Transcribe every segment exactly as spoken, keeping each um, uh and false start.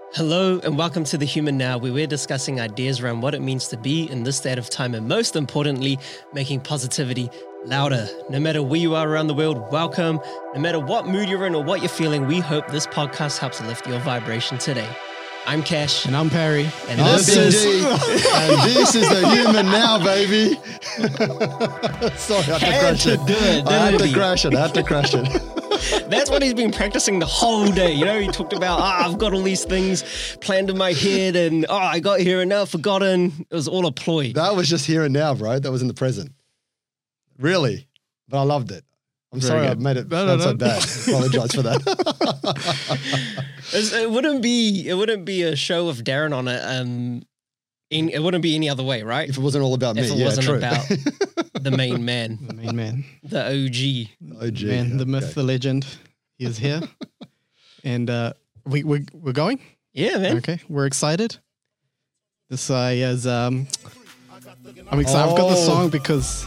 Hello and welcome to The Human Now, where we're discussing ideas around what it means to be in this state of time and most importantly, making positivity louder. No matter where you are around the world, welcome. No matter what mood you're in or what you're feeling, we hope this podcast helps lift your vibration today. I'm Cash. And I'm Perry. And I'm this Big is... D. And this is The Human Now, baby. Sorry, I had to Had crash to it. do it, I had didn't to he? crash it. I had to crash it. That's what he's been practicing the whole day. You know, he talked about, ah, I've got all these things planned in my head and, oh, I got here and now I've forgotten. It was all a ploy. That was just here and now, bro. That was in the present. Really. But I loved it. I'm Very sorry good. I've made it No, sound no, so no. bad. Apologize for that. It's- It wouldn't be, it wouldn't be a show of Darren on it. Um, in, it wouldn't be any other way, right? If it wasn't all about me, If it yeah, wasn't true. about the main man, The main man. the O G. oh, gee. man, the myth, Okay. the legend. He is here. and uh, we, we, we're going? Yeah, man. Okay. We're excited. This guy is, um, I'm excited. I've got the Oh. song because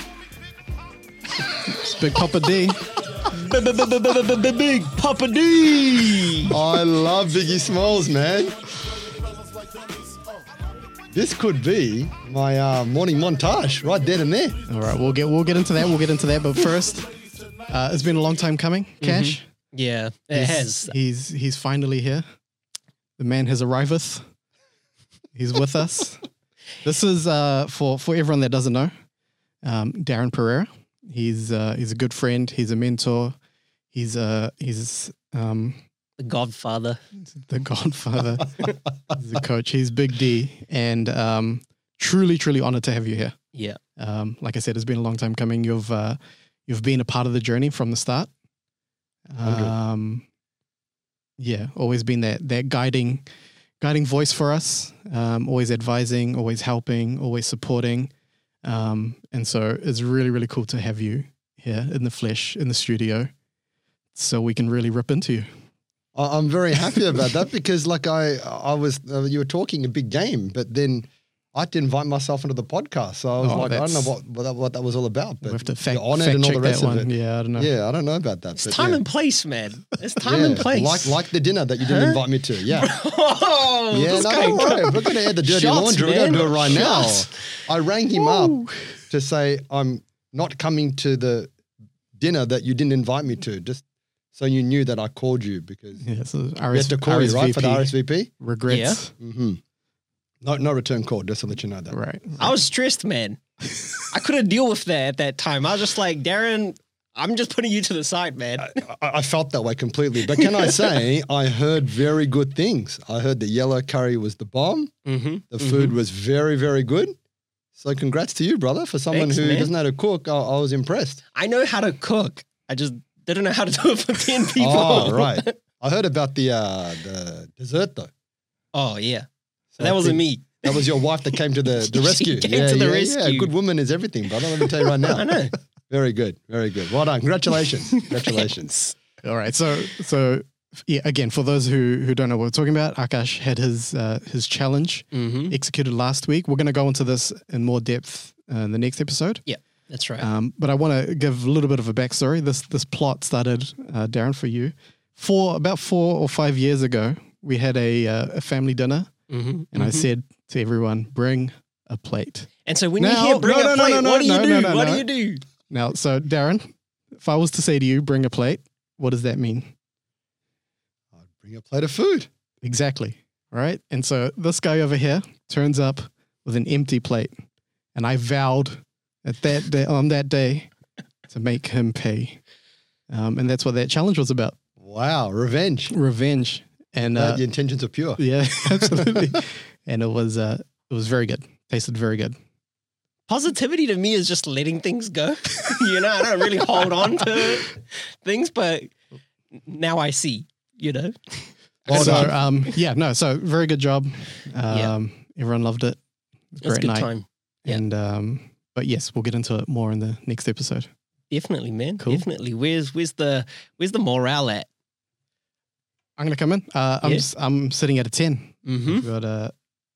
it's Big Papa D. Big Papa D. I love Biggie Smalls, man. This could be my uh, morning montage right then and there. All right. We'll get, we'll get into that. We'll get into that. But first, uh, it's been a long time coming. Cash. Yeah, it He's- has. He's, he's finally here. The man has arriveth. He's with us. This is uh, for for everyone that doesn't know. Um, Darren Pereira. He's uh, he's a good friend. He's a mentor. He's uh, he's um, The Godfather. the godfather. He's a coach. He's Big D, and um, truly, truly honored to have you here. Yeah. Um, like I said, it's been a long time coming. You've uh, you've been a part of the journey from the start. Um, yeah, always been that that guiding guiding voice for us. Um, always advising, always helping, always supporting. Um, and so it's really, really cool to have you here in the flesh in the studio, so we can really rip into you. I- I'm very happy about that because, like, I, I was, uh, you were talking a big game, but then I had to invite myself into the podcast. So I was Oh, like, I don't know that's- what what that, what that was all about. We But have to fact, you're honored fact and all check the rest that of one. it. Yeah, I don't know. Yeah, I don't know about that. It's but time yeah. and place, man. It's time Yeah, and place. Like like the dinner that you didn't Huh? invite me to. Yeah. oh, Yeah, this no, guy- don't worry. We're going to air the dirty Shots, laundry. We're going man. to do it right Shots. now. I rang him up to say I'm not coming to the dinner that you didn't invite me to, just so you knew that I called you because Yeah, so we R S, had to call you, right, for the R S V P? regrets. Mm-hmm. No, no return call, just to let you know that. Right. I was stressed, man. I couldn't deal with that at that time. I was just like, Darren, I'm just putting you to the side, man. I, I felt that way completely. But can I say, I heard very good things. I heard the yellow curry was the bomb. Mm-hmm. The food was very, very good. So congrats to you, brother. For someone Thanks, who man. doesn't know how to cook, I, I was impressed. I know how to cook. I just didn't know how to do it for ten people. Oh, right. I heard about the uh, the dessert though. Oh, yeah. So that I wasn't think me. That was your wife that came to the, the She rescue. came yeah, to the yeah, rescue. Yeah, a good woman is everything, brother. Let me tell you right now. I know. Very good. Very good. Well done. Congratulations. Congratulations. All right. So, so yeah, again, for those who, who don't know what we're talking about, Akash had his, uh, his challenge Mm-hmm. executed last week. We're going to go into this in more depth uh, in the next episode. That's right. Um, but I want to give a little bit of a backstory. This, this plot started, uh, Darren, for you. For about four or five years ago, we had a, uh, a family dinner mm-hmm. and I said to everyone, bring a plate. And so when Now- you hear bring no, a no, no, plate, no, no, what do you no, do? no, no, what no. do you do? Now, so Darren, if I was to say to you, bring a plate, what does that mean? I'd bring a plate of food. Exactly. Right. And so this guy over here turns up with an empty plate. And I vowed at that day, on that day to make him pay. Um, and that's what that challenge was about. Wow. Revenge. Revenge. And Uh, uh, the intentions are pure. yeah, absolutely. And it was, uh, it was very good. Tasted very good. Positivity to me is just letting things go. you know, I don't really hold on to things, but now I see, you know. Well so, done. um, yeah, no, so very good job. Um, Yeah. Everyone loved it. It was a Great good night. time. Yeah. And, um, but yes, we'll get into it more in the next episode. Definitely, man. Cool. Definitely. Where's where's the where's the morale at? I'm going to come in. Uh, I'm Yeah. s- I'm sitting at a ten. Mm-hmm. I've got a,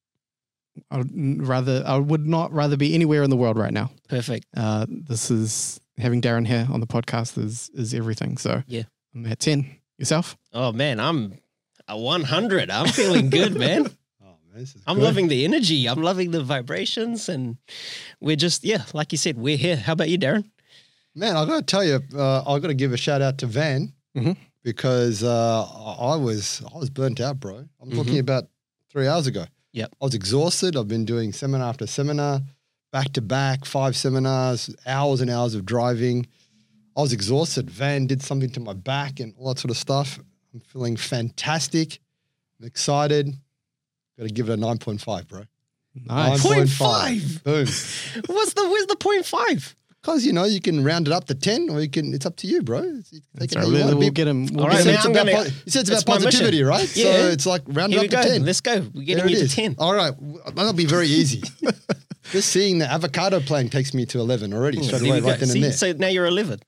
I would n- rather I would not rather be anywhere in the world right now. Perfect. Uh, this is having Darren here on the podcast is is everything. So Yeah. I'm at ten. Yourself? Oh man, I'm A one hundred. I'm feeling good, man. Oh, man, this is I'm good. loving the energy. I'm loving the vibrations. And we're just, yeah, like you said, we're here. How about you, Darren? Man, I got to tell you, uh, I got to give a shout out to Van Mhm. because uh, I I was I was burnt out, bro. I'm talking Mhm. about three hours ago. Yep. I was exhausted. I've been doing seminar after seminar, back to back, five seminars, hours and hours of driving. I was exhausted. Van did something to my back and all that sort of stuff. I'm feeling fantastic. I'm excited. Got to give it a nine point five, bro. Nice. Point nine point five. Boom. What's the, where's the point five? Because, you know, you can round it up to ten or you can, it's up to you, bro. It's, you can take That's it right. how you We'll, want. we'll Be- get him. We'll All get right, You him- said it's man, I'm about, gonna- po- you said it's that's about my mission. positivity, right? Yeah. So it's like round it Here up we to go. ten. Let's go. We're getting There it you to is. ten. All right. That'll be very easy. Just seeing the avocado playing takes me to eleven already, straight There away, we right go. then See, and there. so now you're a livid.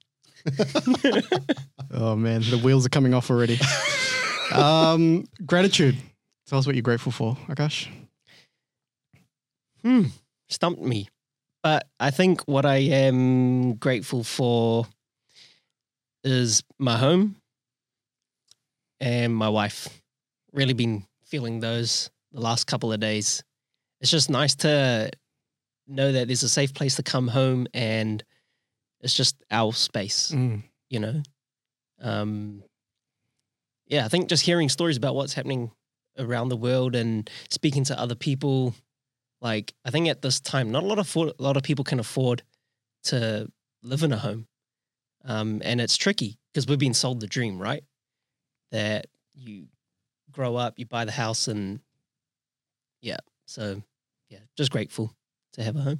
Oh man, the wheels are coming off already. um, gratitude. Tell us what you're grateful for, Akash. Hmm. Stumped me. But I think what I am grateful for is my home and my wife. Really been feeling those the last couple of days. It's just nice to know that there's a safe place to come home and it's just our space, Mm. you know? Um, yeah, I think just hearing stories about what's happening around the world and speaking to other people, like I think at this time, not a lot of for, a lot of people can afford to live in a home, um, and it's tricky because we've been sold the dream, right? That you grow up, you buy the house, and yeah, so yeah, just grateful to have a home.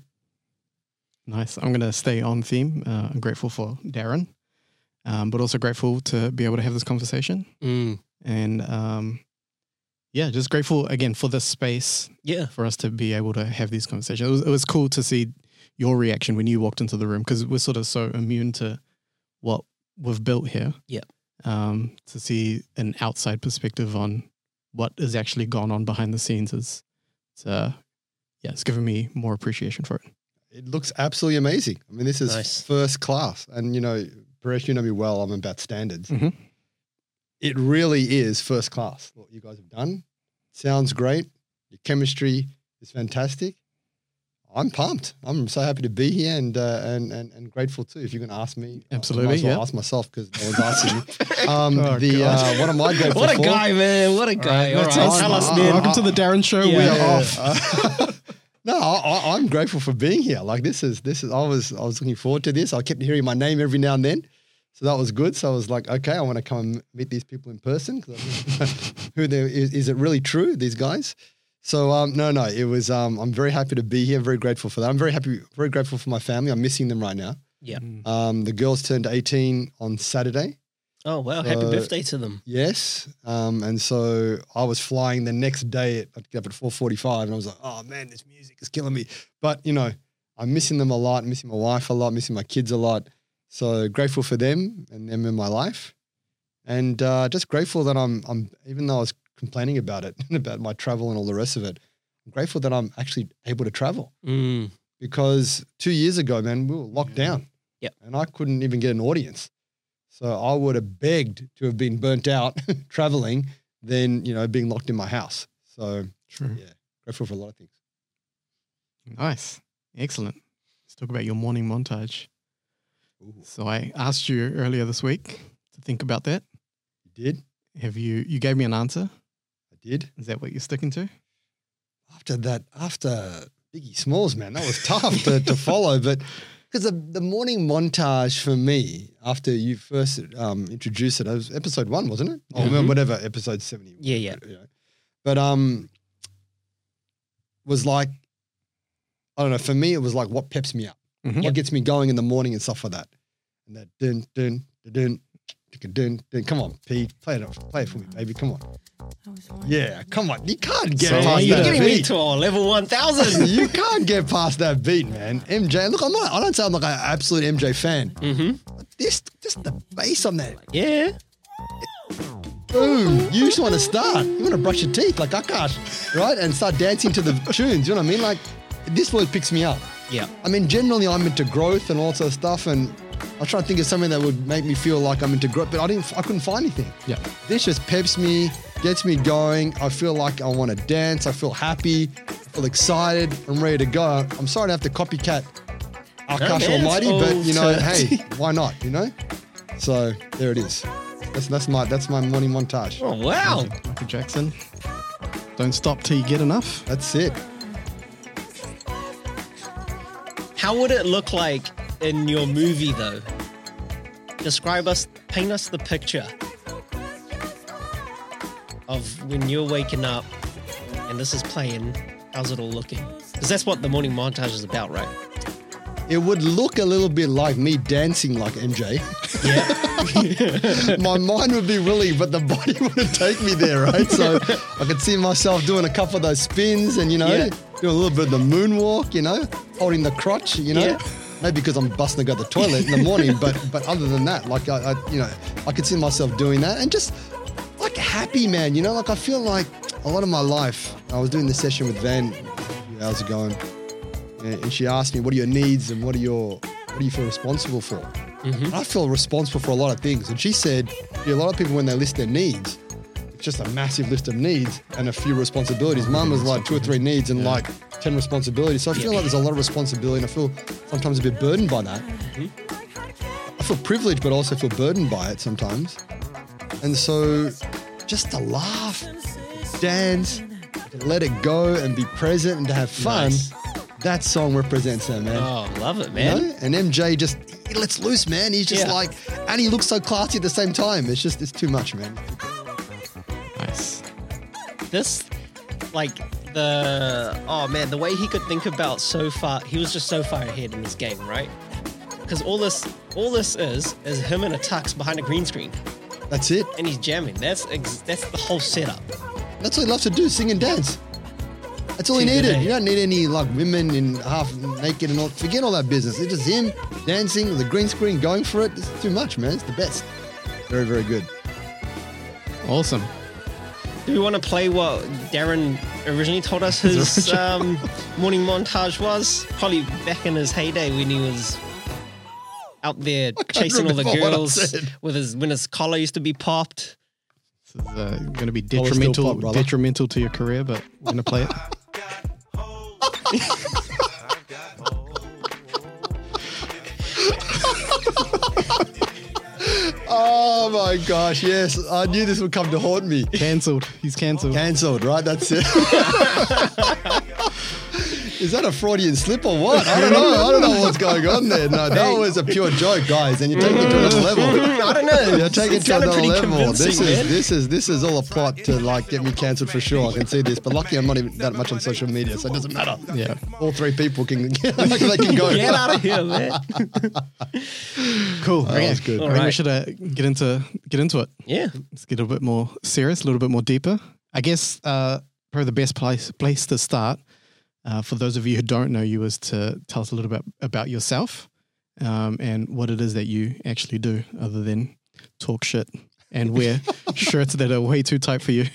Nice. I'm going to stay on theme. Uh, I'm grateful for Darren, um, but also grateful to be able to have this conversation. Mm, And um, yeah, just grateful again for this space yeah, for us to be able to have these conversations. It was, it was cool to see your reaction when you walked into the room because we're sort of so immune to what we've built here. Yeah. Um, to see an outside perspective on what has actually gone on behind the scenes is, it's, uh, yeah, it's given me more appreciation for it. It looks absolutely amazing. I mean, this is Nice. first class. And, you know, Paresh, you know me well. I'm about standards. Mhm. It really is first class what you guys have done. Sounds great. Your chemistry is fantastic. I'm pumped. I'm so happy to be here and uh, and, and and grateful too. If you're going to ask me, Absolutely, I might as well yeah. ask myself because no one's asking me. Um, Oh, the God. uh, what am I grateful what a for? guy, man! What a guy! All right, That's us. tell us, Uh, man. Welcome to the Darren Show. Yeah. We're Yeah. off. Uh, no, I, I- I'm grateful for being here. Like this is this is. I was I was looking forward to this. I kept hearing my name every now and then, so that was good. So I was like, okay, I want to come and meet these people in person. 'Cause I mean, who they is, is it really true? These guys. So um, no, no, it was. Um, I'm very happy to be here. Very grateful for that. I'm very happy, very grateful for my family. I'm missing them right now. Yeah. Mm. Um, the girls turned eighteen on Saturday. Oh wow! Happy So- birthday to them. Yes. Um, and so I was flying the next day. At, I'd get up at four forty-five and I was like, oh man, this music is killing me. But, you know, I'm missing them a lot, missing my wife a lot, missing my kids a lot. So grateful for them and them in my life. And uh, just grateful that I'm, I'm, even though I was complaining about it, about my travel and all the rest of it, I'm grateful that I'm actually able to travel. Mm, Because two years ago, man, we were locked down. Yep. And I couldn't even get an audience. So I would have begged to have been burnt out traveling than, you know, being locked in my house. So True. yeah, grateful for a lot of things. Nice. Excellent. Let's talk about your morning montage. Ooh, So I asked you earlier this week to think about that. you did? Have you, you gave me an answer. I did. Is that what you're sticking to? After that, after Biggie Smalls, man, that was tough to, to follow. But because the, the morning montage for me, after you first um, introduced it, it was episode one, wasn't it? Or Mhm. whatever, episode seventy. Yeah, yeah. You know. But um, was like, I don't know, for me, it was like what peps me up. Mhm. What gets me going in the morning and stuff like that. And that dun, dun, dun, dun, dun, dun, dun. Come on, Pete, play it, play it for me, baby. Come on. Yeah, come on. You can't get So past You're that getting me beat. to a level one thousand. You can't get past that beat, man. M J, look, I'm not. I don't sound like an absolute M J fan. Mm-hmm. This, just the bass on that. Yeah. Boom. You just want to start. You want to brush your teeth like Akash, right? And start dancing to the tunes. You know what I mean? Like, this word picks me up. Yeah. I mean, generally, I'm into growth and all that sort of stuff. And I was trying to think of something that would make me feel like I'm into growth, but I didn't. I couldn't find anything. Yeah. This just peps me, gets me going. I feel like I want to dance. I feel happy. I feel excited. I'm ready to go. I'm sorry to have to copycat Akash man, Almighty, it's but you know, all hey, why not? You know. So there it is. That's that's my that's my morning montage. Oh, wow. Michael Jackson. Don't stop till you get enough. That's it. How would it look like in your movie, though? Describe us, paint us the picture of when you're waking up and this is playing. How's it all looking? Because that's what the morning montage is about, right? It would look a little bit like me dancing like M J. Yeah. My mind would be willing, but the body wouldn't take me there, right? So I could see myself doing a couple of those spins and, you know, Yeah. doing a little bit of the moonwalk, you know, holding the crotch, you know. Yeah. Maybe because I'm busting to go to the toilet in the morning, but but other than that, like, I, I, you know, I could see myself doing that and just like happy, man, you know, like I feel like a lot of my life, I was doing this session with Van a few hours ago and, and she asked me, what are your needs and what are your, what do you feel responsible for? Mm-hmm. I feel responsible for a lot of things. And she said, yeah, a lot of people, when they list their needs, it's just a massive list of needs and a few responsibilities. Mine was like two or three needs and like ten responsibilities. So I feel like there's a lot of responsibility and I feel sometimes a bit burdened by that. Mm-hmm. I feel privileged, but also feel burdened by it sometimes. And so just to laugh, dance, to let it go and be present and to have fun, Nice. that song represents that, man. Oh, love it, You man. know? And M J just, he lets loose, man. He's just Yeah. like, and he looks so classy at the same time. It's just, it's too much, man. Nice. This, like, the, oh man, the way he could think about so far, he was just so far ahead in this game, right? Because all this, all this is, is him in a tux behind a green screen That's it. and he's jamming. That's, ex- that's the whole setup. That's all he loves to do, sing and dance. That's all he T V needed. day. You don't need any like women in half naked and all. Forget all that business. It's just him dancing with the green screen, going for it. It's too much, man. It's the best. Very, very good. Awesome. Do we want to play what Darren originally told us his um, morning montage was? Probably back in his heyday when he was out there chasing all the remember what I girls said. with his when his collar used to be popped. This is uh, going to be Always still detrimental, pop, brother. detrimental to your career, but we're going to play it. Oh my gosh, yes. I knew this would come to haunt me. Cancelled. He's cancelled. Cancelled, right? That's it. Is that a Freudian slip or what? I don't know. I don't know what's going on there. No, that was a pure joke, guys, and you're taking it to another level. I don't know. You're taking it to sounded another pretty level. convincing, This is man. this is this is all a plot to like get me cancelled for sure. I can see this, but luckily I'm not even that much on social media, so it doesn't matter. Yeah. All three people can they can go. Get out of here, man. Cool. That Okay. was good. I think we Alright. should uh, get into get into it. Yeah. Let's get a bit more serious, a little bit more deeper. I guess uh, probably the best place place to start uh, for those of you who don't know you is to tell us a little bit about yourself um, and what it is that you actually do other than talk shit and wear shirts that are way too tight for you.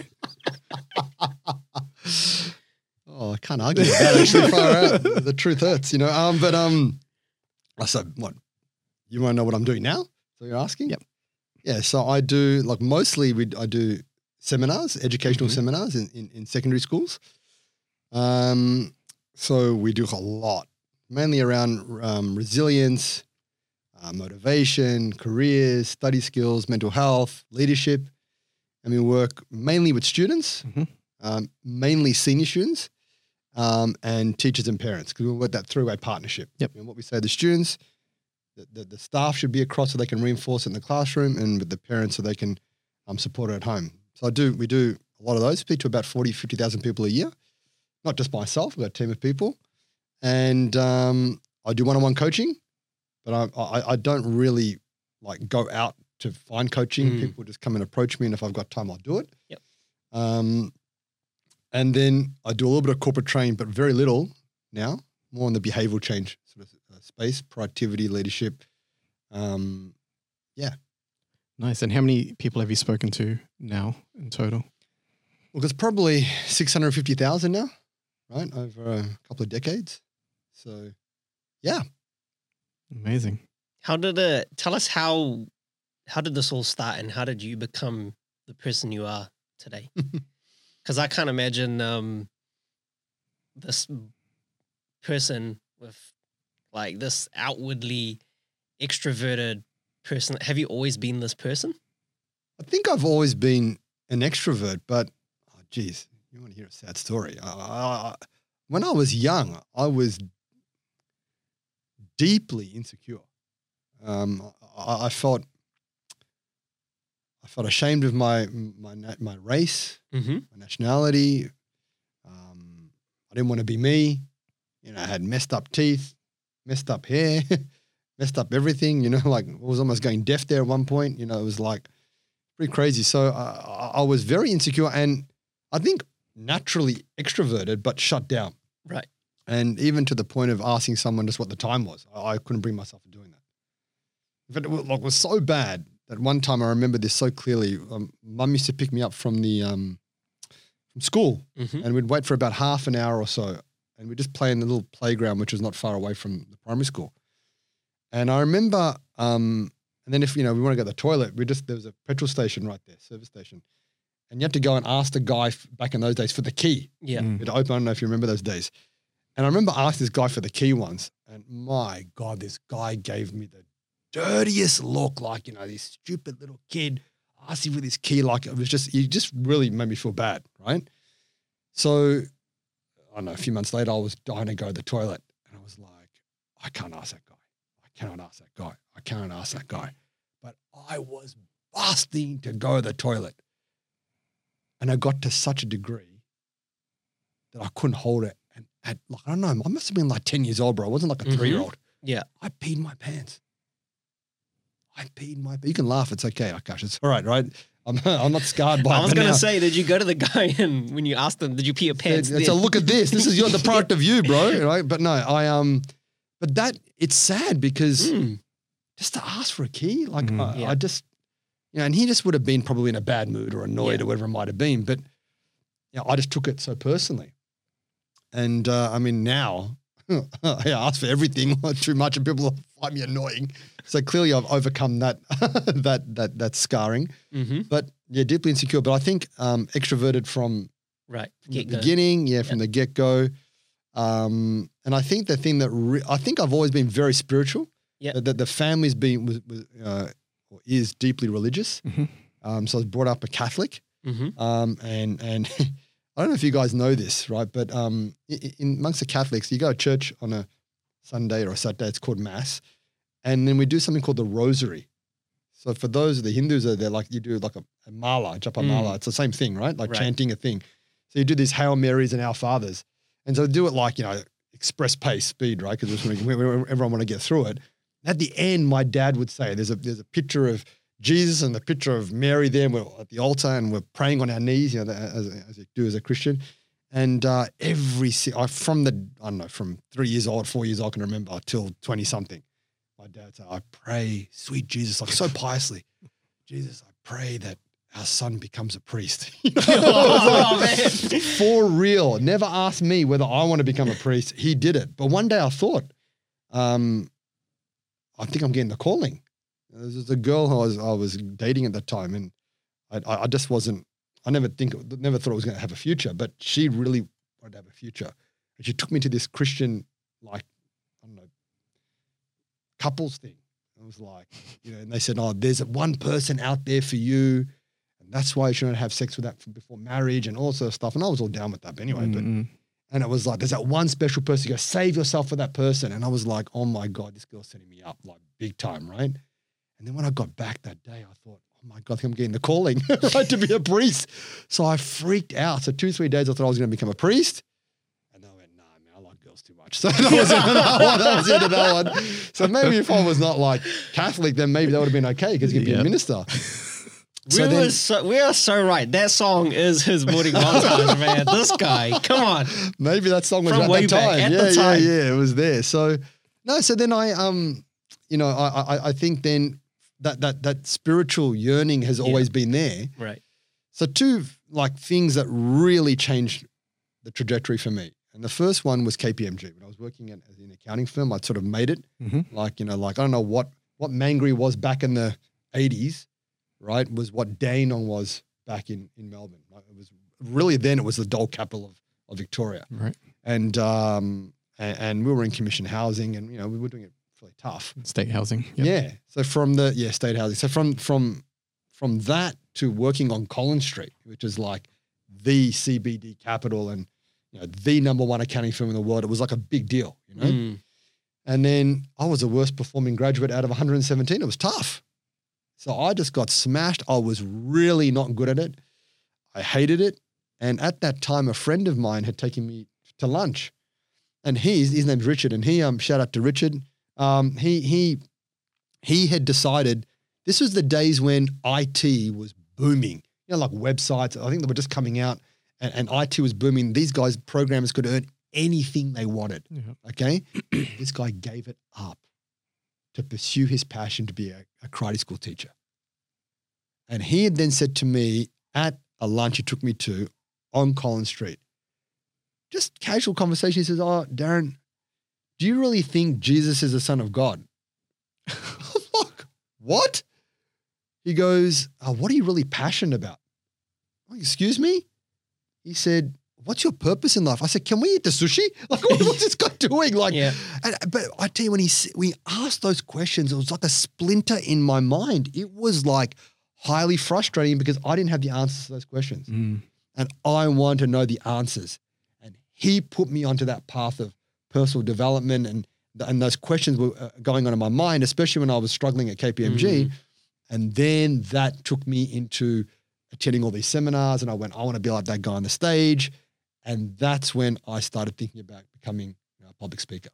Oh, I can't argue with that. Actually, far out. The truth hurts, you know. Um, but um, I said, what? You want to know what I'm doing now? So you're asking? Yep. Yeah. So I do like mostly we I do seminars, educational Mhm. seminars in, in in secondary schools. Um, so we do a lot, mainly around um, resilience, uh, motivation, careers, study skills, mental health, leadership, and we work mainly with students, Mhm. um, mainly senior students, um, and teachers and parents, because we work that through a partnership. Yep. And what we say to the students, the, the, the staff should be across so they can reinforce it in the classroom, and with the parents so they can um, support it at home. So I do, we do a lot of those, speak to about forty, fifty thousand people a year, not just myself, we've got a team of people. And um, I do one-on-one coaching, but I, I, I don't really like go out to find coaching. Mm. People just come and approach me, and if I've got time, I'll do it. Yep. Um, and then I do a little bit of corporate training, but very little now, more on the behavioral change sort of uh, space, productivity, leadership. Um, Nice. And how many people have you spoken to now in total? Well, it's probably six hundred fifty thousand now, right, over a couple of decades. So, yeah. Amazing. How did it, tell us how, how did this all start and how did you become the person you are today? Because I can't imagine um, this person with like this outwardly extroverted person. Have you always been this person? I think I've always been an extrovert, but oh, geez, you want to hear a sad story? I, I, when I was young, I was deeply insecure. Um, I, I felt I felt ashamed of my my my race, Mm-hmm. my nationality. Um, I didn't want to be me. You know, I had messed up teeth, messed up hair, messed up everything. You know, like I was almost going deaf there at one point. You know, it was like pretty crazy. So uh, I was very insecure, and I think naturally extroverted, but shut down. Right. And even to the point of asking someone just what the time was. I, I couldn't bring myself to doing that. In fact, it was, like, it was so bad that one time I remember this so clearly. Um, Mum used to pick me up from the um, from school, Mm-hmm. and we'd wait for about half an hour or so, and we'd just play in the little playground, which was not far away from the primary school. And I remember, um, and then if you know we want to go to the toilet, we just there was a petrol station right there, service station, and you had to go and ask the guy f- back in those days for the key. Yeah. Mm. It opened. I don't know if you remember those days. And I remember asking this guy for the key once, and my God, this guy gave me the dirtiest look, like, you know, this stupid little kid asking for this key. Like, it was just, he just really made me feel bad, right? So, I don't know, a few months later, I was dying to go to the toilet, and I was like, I can't ask that guy. I cannot ask that guy. I cannot ask that guy. But I was busting to go to the toilet. And I got to such a degree that I couldn't hold it. And at, like, I don't know, I must have been like ten years old, bro. I wasn't like a Mhm. three-year-old. Yeah. I peed my pants. I peed my You can laugh. It's okay, Akash. It's all right, right? I'm, I'm not scarred by it. I was but going to now- say, did you go to the guy and when you asked him, did you pee your pants? It's a then? look at this. This is your, the product of you, bro. Right? But no, I um, but that it's sad because Mm. just to ask for a key, like Mm. I, Yeah. I just, you know, and he just would have been probably in a bad mood or annoyed Yeah. or whatever it might have been. But you know, I just took it so personally, and uh, I mean now I ask for everything too much, and people find me annoying. So clearly, I've overcome that that that that scarring. Mm-hmm. But yeah, deeply insecure. But I think um, extroverted from Right. from the Get-go. beginning, yeah, from the get go. Um, and I think the thing that re- I think I've always been very spiritual. Yep. That, that the family's been was, was uh, or is deeply religious. Mhm. Um, so I was brought up a Catholic. Mm-hmm. Um, and and I don't know if you guys know this, right? But um, in, in amongst the Catholics, you go to church on a Sunday or a Saturday. It's called Mass, and then we do something called the Rosary. So for those the Hindus are there, like you do like a, a mala, japa Mm. mala. It's the same thing, right? Like Right. chanting a thing. So you do these Hail Marys and Our Fathers, and so do it like you know express pace, speed, right? Because everyone want to get through it. At the end, my dad would say, "There's a there's a picture of Jesus and the picture of Mary there. And we're at the altar and we're praying on our knees, you know, as, as you do as a Christian." And uh, every si- I from the I don't know from three years old, four years old, I can remember till twenty something. My dad said, "I pray, sweet Jesus," like so piously, "Jesus, I pray that our son becomes a priest." You know? Oh, It was like, man. for real. Never asked me whether I want to become a priest. He did it. But one day I thought, um, I think I'm getting the calling. There was a girl who I was I was dating at that time, and I I, I just wasn't. I never think never thought I was going to have a future, but she really wanted to have a future, and she took me to this Christian like I don't know couples thing. It was like you know, and they said, "Oh, there's one person out there for you." That's why you shouldn't have sex with that before marriage and all sort of stuff. And I was all down with that. But anyway, but Mm-mm. and it was like, there's that one special person. You go, save yourself for that person. And I was like, oh my God, this girl's setting me up like big time, right? And then when I got back that day, I thought, oh my God, I think I'm getting the calling, right, to be a priest. So I freaked out. So two, three days, I thought I was going to become a priest. And then I went, nah, man, I like girls too much. So that was, that one, that was the end of that one. So maybe if I was not like Catholic, then maybe that would have been okay because you could be Yeah. a minister. We, So were then- so, we are so right. That song is his morning montage, man. This guy, come on. Maybe that song was From at way that back, time. at yeah, the time. yeah, yeah. It was there. So no, so then I um, you know, I I, I think then that that that spiritual yearning has always been there. Right. So two like things that really changed the trajectory for me. And the first one was K P M G. When I was working at in an accounting firm, I'd sort of made it. Mhm. Like, you know, like I don't know what what Mangry was back in the eighties, right? Was what Dandenong was back in, in Melbourne. Like, it was really then it was the dole capital of, of Victoria. Right. And, um, and and we were in commission housing, and you know we were doing it fairly tough. State housing. Yep. Yeah. So from the yeah state housing. So from from from that to working on Collins Street, which is like the C B D capital and you know the number one accounting firm in the world, it was like a big deal, you know. Mm. And then I was the worst performing graduate out of one hundred seventeen. It was tough. So I just got smashed. I was really not good at it. I hated it. And at that time, a friend of mine had taken me to lunch. And he's, his name's Richard. And he, um, shout out to Richard. Um, he, he, he had decided this was the days when I T was booming, you know, like websites. I think they were just coming out and, and I T was booming. These guys, programmers could earn anything they wanted. Yeah. Okay. This guy gave it up to pursue his passion to be a, a karate school teacher. And he had then said to me at a lunch he took me to on Collins Street, just casual conversation. He says, "Oh, Darren, do you really think Jesus is the Son of God?" I'm like, what? He goes, oh, "What are you really passionate about?" I'm like, excuse me? He said, "What's your purpose in life?" I said, "Can we eat the sushi? Like, what, what's this guy doing?" Like, Yeah. and, but I tell you, when he when he asked those questions, it was like a splinter in my mind. It was like highly frustrating because I didn't have the answers to those questions, Mm. and I wanted to know the answers. And he put me onto that path of personal development, and and those questions were uh, going on in my mind, especially when I was struggling at K P M G. Mm. And then that took me into attending all these seminars, and I went, I want to be like that guy on the stage. And that's when I started thinking about becoming you know, a public speaker.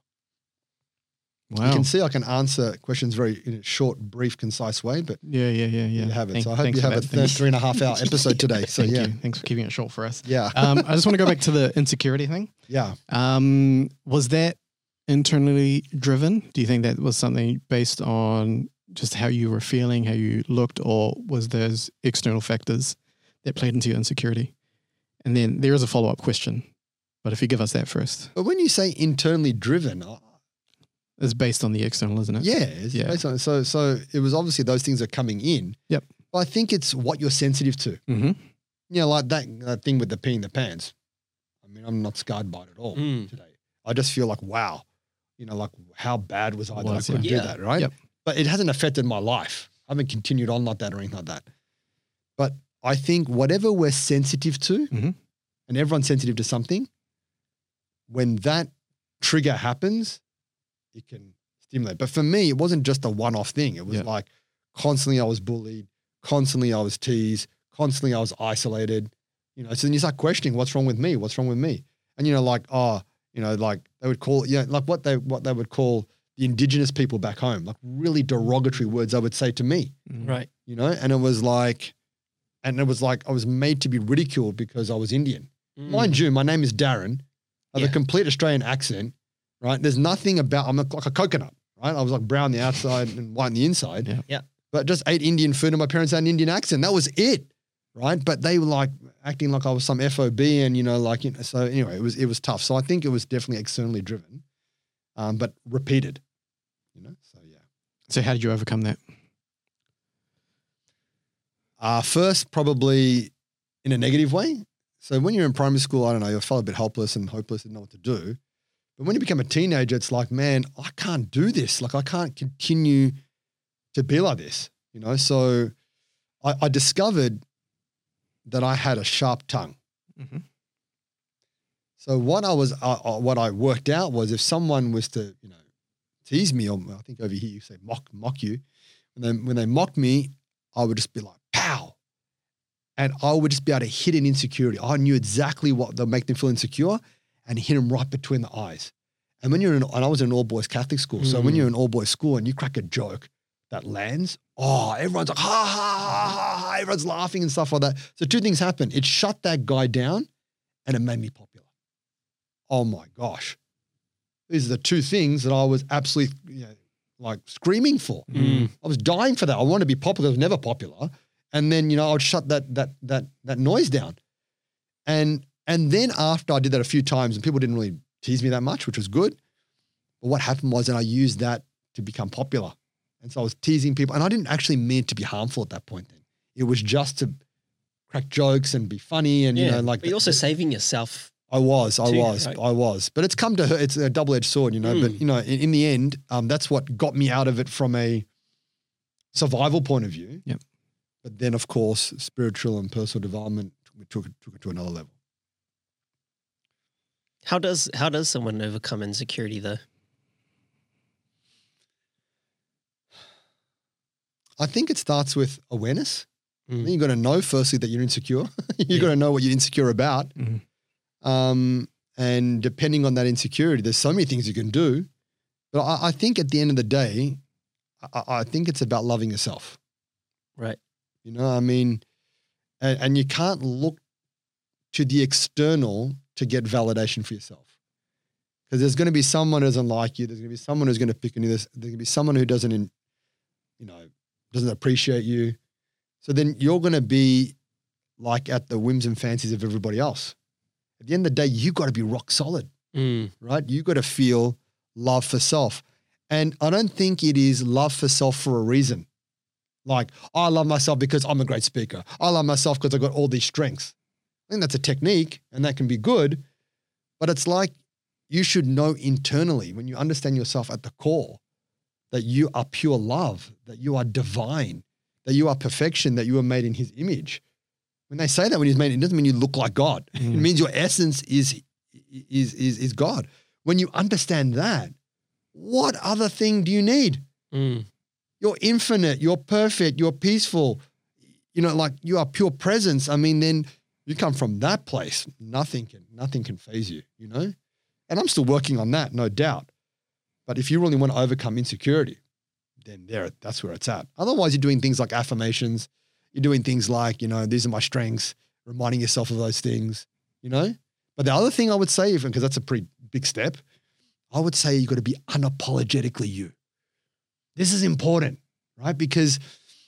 Wow. You can see I can answer questions very in a short, brief, concise way, but Yeah, yeah, yeah, yeah. you have it. Thank- so I hope thanks you for have a that. th- Thanks. three and a half hour episode today. So Thank yeah, you. Thanks for keeping it short for us. yeah, Um, I just want to go back to the insecurity thing. yeah. Um, was that internally driven? Do you think that was something based on just how you were feeling, how you looked, or was those external factors that played into your insecurity? And then there is a follow-up question, but if you give us that first. But when you say internally driven, I- It's based on the external, isn't it? yeah, it's Yeah. based on, so so it was obviously those things are coming in. Yep. But I think it's what you're sensitive to. Mm-hmm. You know, like that, that thing with the peeing the pants. I mean, I'm not scarred by it at all Mm. today. I just feel like, wow, you know, like how bad was I that I Was, couldn't yeah. do that, right? Yep. But it hasn't affected my life. I haven't continued on like that or anything like that. But I think whatever we're sensitive to, Mhm. and everyone's sensitive to something, when that trigger happens, it can stimulate. But for me, it wasn't just a one-off thing. It was Yeah. like constantly I was bullied, constantly I was teased, constantly I was isolated. You know, so then you start questioning, what's wrong with me? What's wrong with me? And you know, like, oh, you know, like they would call, yeah, like what they what they would call the indigenous people back home, like really derogatory words I would say to me. Right. You know, and it was like, and it was like I was made to be ridiculed because I was Indian. Mm. Mind you, my name is Darren. I have Yeah. a complete Australian accent, right? There's nothing about, I'm like a coconut, right? I was like brown on the outside and white on the inside. Yeah. Yeah. But just ate Indian food and my parents had an Indian accent. That was it, right? But they were like acting like I was some F O B and, you know, like, you know, so anyway, it was, it was tough. So I think it was definitely externally driven, um, but repeated, you know? So yeah. So how did you overcome that? Uh, first, probably in a negative way. So when you're in primary school, I don't know, you felt a bit helpless and hopeless, didn't know what to do. But when you become a teenager, it's like, man, I can't do this. Like I can't continue to be like this, you know? So I, I discovered that I had a sharp tongue. Mm-hmm. So what I was, uh, uh, what I worked out was if someone was to, you know, tease me, or I think over here you say mock, mock you. When they, when they mocked me, I would just be like, pow. And I would just be able to hit an insecurity. I knew exactly what they'll make them feel insecure and hit them right between the eyes. And when you're in, and I was in an all boys Catholic school. So when Mm. you're in all boys school and you crack a joke that lands, oh, everyone's like, ha, ha, ha, ha, ha, everyone's laughing and stuff like that. So two things happened. It shut that guy down and it made me popular. Oh my gosh. These are the two things that I was absolutely, you know, like screaming for. Mm. I was dying for that. I wanted to be popular. I was never popular. And then, you know, I would shut that that that that noise down. And and then after I did that a few times and people didn't really tease me that much, which was good. But what happened was then I used that to become popular. And so I was teasing people. And I didn't actually mean it to be harmful at that point then. It was just to crack jokes and be funny and, yeah. you know, like. But you're also saving yourself. I was, I too, was, right? I was. But it's come to her, it's a double-edged sword, you know, Mm. but, you know, in, in the end, um, that's what got me out of it from a survival point of view. Yep. But then, of course, spiritual and personal development, we took it, took it to another level. How does how does someone overcome insecurity though? I think it starts with awareness. Mm. Then you got to know firstly that you're insecure. you Yeah. got to know what you're insecure about. Mhm. Um, and depending on that insecurity, there's so many things you can do. But I, I think at the end of the day, I, I think it's about loving yourself. Right. You know, I mean, and, and you can't look to the external to get validation for yourself. Because there's going to be someone who doesn't like you. There's going to be someone who's going to pick on you. There's, there's going to be someone who doesn't, in, you know, doesn't appreciate you. So then you're going to be like at the whims and fancies of everybody else. At the end of the day, you got to be rock solid, Mm. right? You got to feel love for self. And I don't think it is love for self for a reason. Like, I love myself because I'm a great speaker. I love myself because I've got all these strengths. I think that's a technique and that can be good, but it's like you should know internally when you understand yourself at the core that you are pure love, that you are divine, that you are perfection, that you are made in his image. When they say that when he's made, it doesn't mean you look like God. Mm. It means your essence is, is, is, is God. When you understand that, what other thing do you need? Mm. You're infinite, you're perfect, you're peaceful, you know, like you are pure presence. I mean, then you come from that place. Nothing can, nothing can faze you, you know? And I'm still working on that, no doubt. But if you really want to overcome insecurity, then there, that's where it's at. Otherwise, you're doing things like affirmations. You're doing things like, you know, these are my strengths, reminding yourself of those things, you know? But the other thing I would say, because that's a pretty big step, I would say you got to be unapologetically you. This is important, right? Because,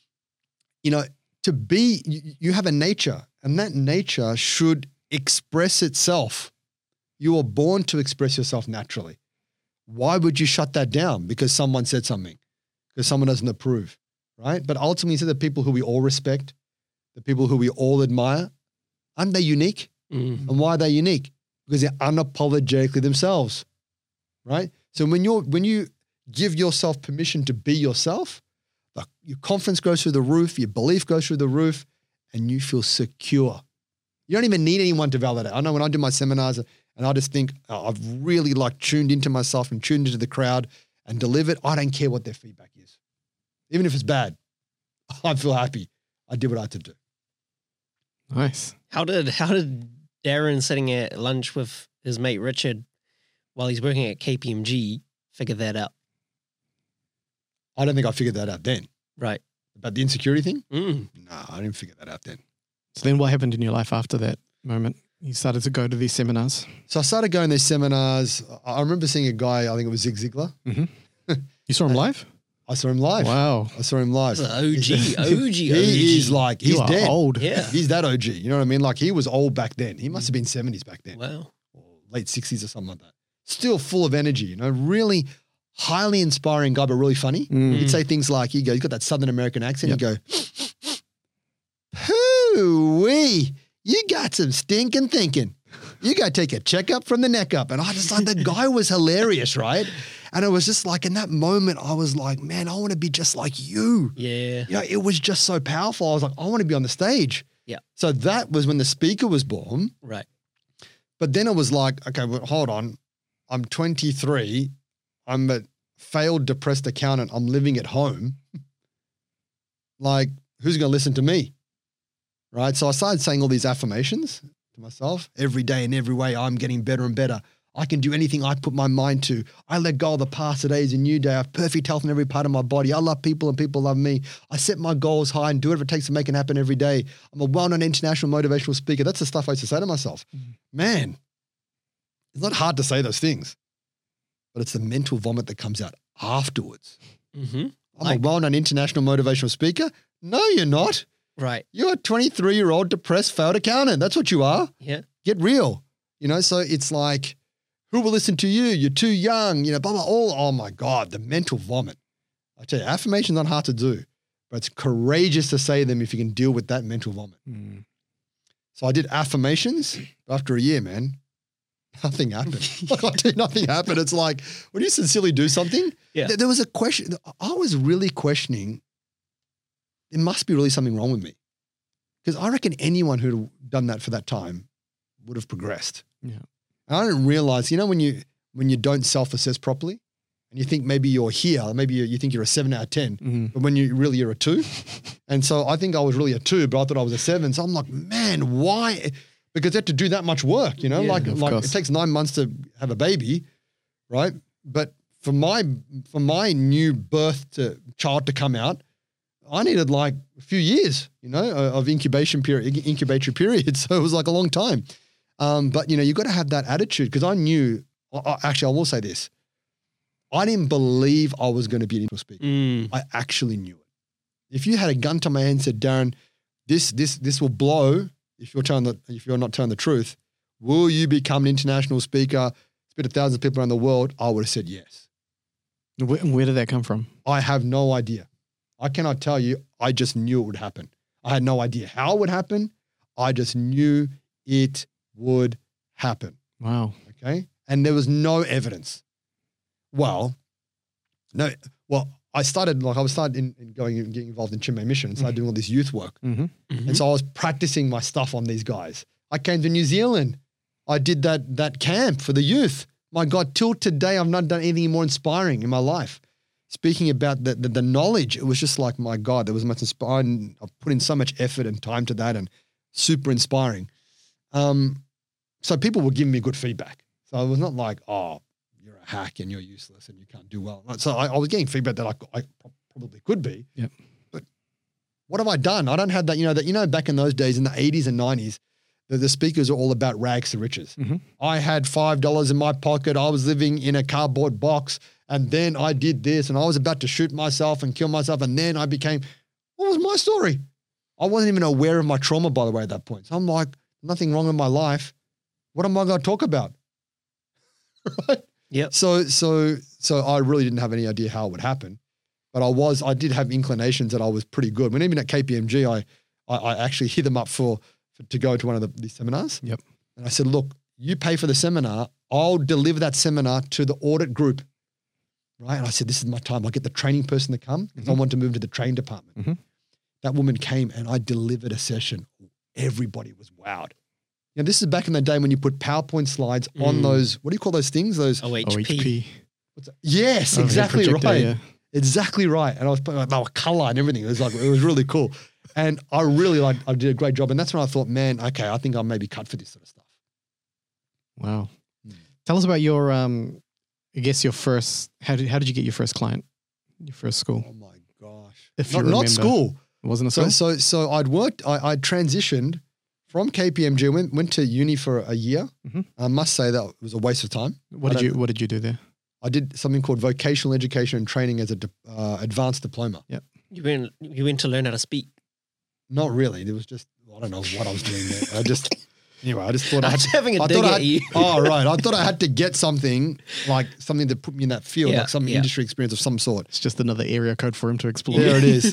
you know, to be, you, you have a nature, and that nature should express itself. You are born to express yourself naturally. Why would you shut that down? Because someone said something, because someone doesn't approve, right? But ultimately, it's the people who we all respect, the people who we all admire, aren't they unique? Mm. And why are they unique? Because they're unapologetically themselves, right? So when you're when you give yourself permission to be yourself, like your confidence goes through the roof, your belief goes through the roof, and you feel secure. You don't even need anyone to validate. I know when I do my seminars and I just think oh, I've really like tuned into myself and tuned into the crowd and delivered, I don't care what their feedback is. Even if it's bad, I feel happy. I did what I had to do. Nice. How did how did Darren sitting at lunch with his mate Richard while he's working at K P M G figure that out? I don't think I figured that out then. Right. About the insecurity thing? Mm. No, I didn't figure that out then. So then what happened in your life after that moment? You started to go to these seminars. So I started going to these seminars. I I remember seeing a guy, I think it was Zig Ziglar. You saw him live? I saw him live. Wow. I saw him live. That's an O G, O G, O G. He is like, he's you are dead. old. Yeah. He's that O G. You know what I mean? Like he was old back then. He must have been seventies back then. Wow. Or late sixties or something like that. Still full of energy, you know, really highly inspiring guy, but really funny. Mm. He'd say things like, he go, he's got that Southern American accent. Yep. He'd go, hoo-wee, you got some stinking thinking. You got to take a checkup from the neck up. And I just thought the guy was hilarious, right? And it was just like in that moment, I was like, man, I want to be just like you. Yeah. You know, it was just so powerful. I was like, I want to be on the stage. Yeah. So that was when the speaker was born. Right. But then it was like, okay, well, hold on. I'm twenty-three. I'm a failed depressed accountant. I'm living at home. Like, who's going to listen to me? Right. So I started saying all these affirmations to myself every day in every way. I'm getting better and better. I can do anything I put my mind to. I let go of the past. Today is a new day. I have perfect health in every part of my body. I love people and people love me. I set my goals high and do whatever it takes to make it happen every day. I'm a well-known international motivational speaker. That's the stuff I used to say to myself. Mm. Man, it's not hard to say those things, but it's the mental vomit that comes out afterwards. Mm-hmm. I'm Like- a well-known international motivational speaker. No, you're not. Right. You're a twenty-three-year-old depressed failed accountant. That's what you are. Yeah. Get real. You know, so it's like, who will listen to you? You're too young, you know, blah, blah, all. Oh my God, the mental vomit. I tell you, affirmation's not hard to do, but it's courageous to say them if you can deal with that mental vomit. Mm. So I did affirmations. After a year, man, nothing happened. Like I did nothing happened. It's like when you sincerely do something, Yeah. th- there was a question. I was really questioning. There must be really something wrong with me, because I reckon anyone who'd done that for that time would have progressed. Yeah. And I didn't realize, you know, when you when you don't self-assess properly, and you think maybe you're here, maybe you, you think you're a seven out of ten, Mm-hmm. but when you really you're a two. And so I think I was really a two, but I thought I was a seven. So I'm like, man, why? Because they had to do that much work, you know, Yeah, like of like course. it takes nine months to have a baby, right? But for my for my new birth to child to come out, I needed like a few years, you know, of incubation period, incubatory period. So it was like a long time. Um, but you know, you got to have that attitude, because I knew. I- I- Actually, I will say this: I didn't believe I was going to be an English speaker. Mm. I actually knew it. If you had a gun to my head and said, "Darren, this this this will blow," if you're telling the if you're not telling the truth, will you become an international speaker, speak to thousands of people around the world? I would have said yes. Where, where did that come from? I have no idea. I cannot tell you. I just knew it would happen. I had no idea how it would happen. I just knew it would happen. Wow. Okay. And there was no evidence. Well, no, well, I started, like I was started in, in going and getting involved in Chinmay Mission and started doing all this youth work. Mm-hmm. Mhm. And so I was practicing my stuff on these guys. I came to New Zealand. I did that, that camp for the youth. My God, till today, I've not done anything more inspiring in my life. Speaking about the, the, the knowledge, it was just like, my God, there was much inspiring. I've put in so much effort and time to that, and super inspiring. Um, so people were giving me good feedback. So it was not like, oh, you're a hack and you're useless and you can't do well. So I, I was getting feedback that I, I probably could be. Yep. But what have I done? I don't have that, you know, that, you know, back in those days in the eighties and nineties, the, the speakers are all about rags to riches. Mm-hmm. I had five dollars in my pocket. I was living in a cardboard box. And then I did this, and I was about to shoot myself and kill myself. And then I became, what was my story? I wasn't even aware of my trauma, by the way, at that point. So I'm like, nothing wrong with my life. What am I going to talk about? Right? Yep. So, so, so I really didn't have any idea how it would happen, but I was, I did have inclinations that I was pretty good. When even at K P M G, I, I, I actually hit them up for, for to go to one of the, these seminars. Yep. And I said, look, you pay for the seminar. I'll deliver that seminar to the audit group. Right. And I said, this is my time. I'll get the training person to come because Mhm. I want to move to the training department. Mhm. That woman came and I delivered a session. Everybody was wowed. You know, this is back in the day when you put PowerPoint slides on Mm. those, what do you call those things? Those, O H P. O H P. what's that? Yes, Overhead exactly projector, right. yeah. Exactly right. And I was putting like, they were color and everything. It was like, it was really cool. And I really like, I did a great job. And that's when I thought, man, okay, I think I'm maybe cut for this sort of stuff. Wow. Mm. Tell us about your, um, I guess your first, how did, how did you get your first client? Your first school? Oh my gosh. If not, you not remember. school. It wasn't a So, school? so, so I'd worked, I, I'd transitioned from K P M G, went, went to uni for a year. Mhm. I must say that was a waste of time. What I did you, don't- what did you do there? I did something called vocational education and training as a di- uh, advanced diploma. You went, you went to learn how to speak. Not really. It was just, I don't know what I was doing there. I just, anyway, I just thought I I'm had just having a I dig thought I at had, you. oh, right. I thought I had to get something like something that put me in that field, Yeah, like some yeah. industry experience of some sort. It's just another area code for him to explore. There it is.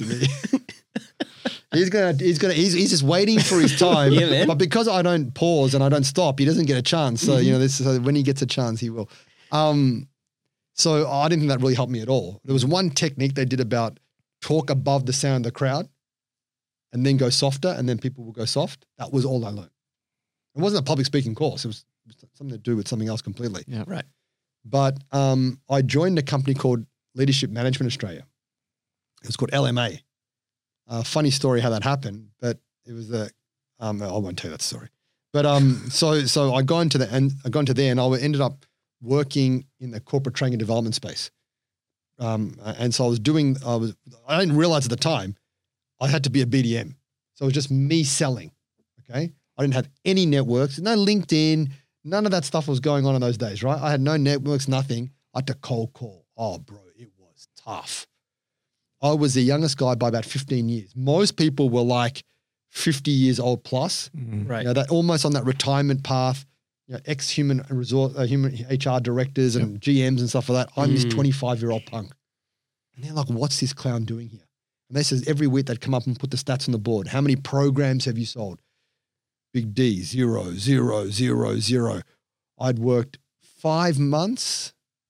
he's gonna, he's gonna, he's, he's just waiting for his time. Yeah, man. But because I don't pause and I don't stop, he doesn't get a chance. So you know, this is, when he gets a chance, he will. Um, so I didn't think that really helped me at all. There was one technique they did about talk above the sound of the crowd, and then go softer, and then people will go soft. That was all I learned. It wasn't a public speaking course. It was something to do with something else completely. Yeah. Right. But um, I joined a company called Leadership Management Australia. It was called L M A. Uh, funny story how that happened, but it was a, um, I won't tell you that story. But um, so so I got into the and I got into there, and I ended up working in the corporate training and development space. Um, and so I was doing, I was, I didn't realize at the time I had to be a B D M. So it was just me selling. Okay. I didn't have any networks, no LinkedIn, none of that stuff was going on in those days, right? I had no networks, nothing. I had to cold call. Oh, bro, it was tough. I was the youngest guy by about fifteen years. Most people were like fifty years old plus, Mhm. Right. you know, that almost on that retirement path, you know, ex-human resource, uh, human H R directors and G Ms and stuff like that. I'm this Mm. twenty-five-year-old punk. And they're like, what's this clown doing here? And they says every week they'd come up and put the stats on the board. How many programs have you sold? big D, zero, zero, zero, zero. I'd worked five months,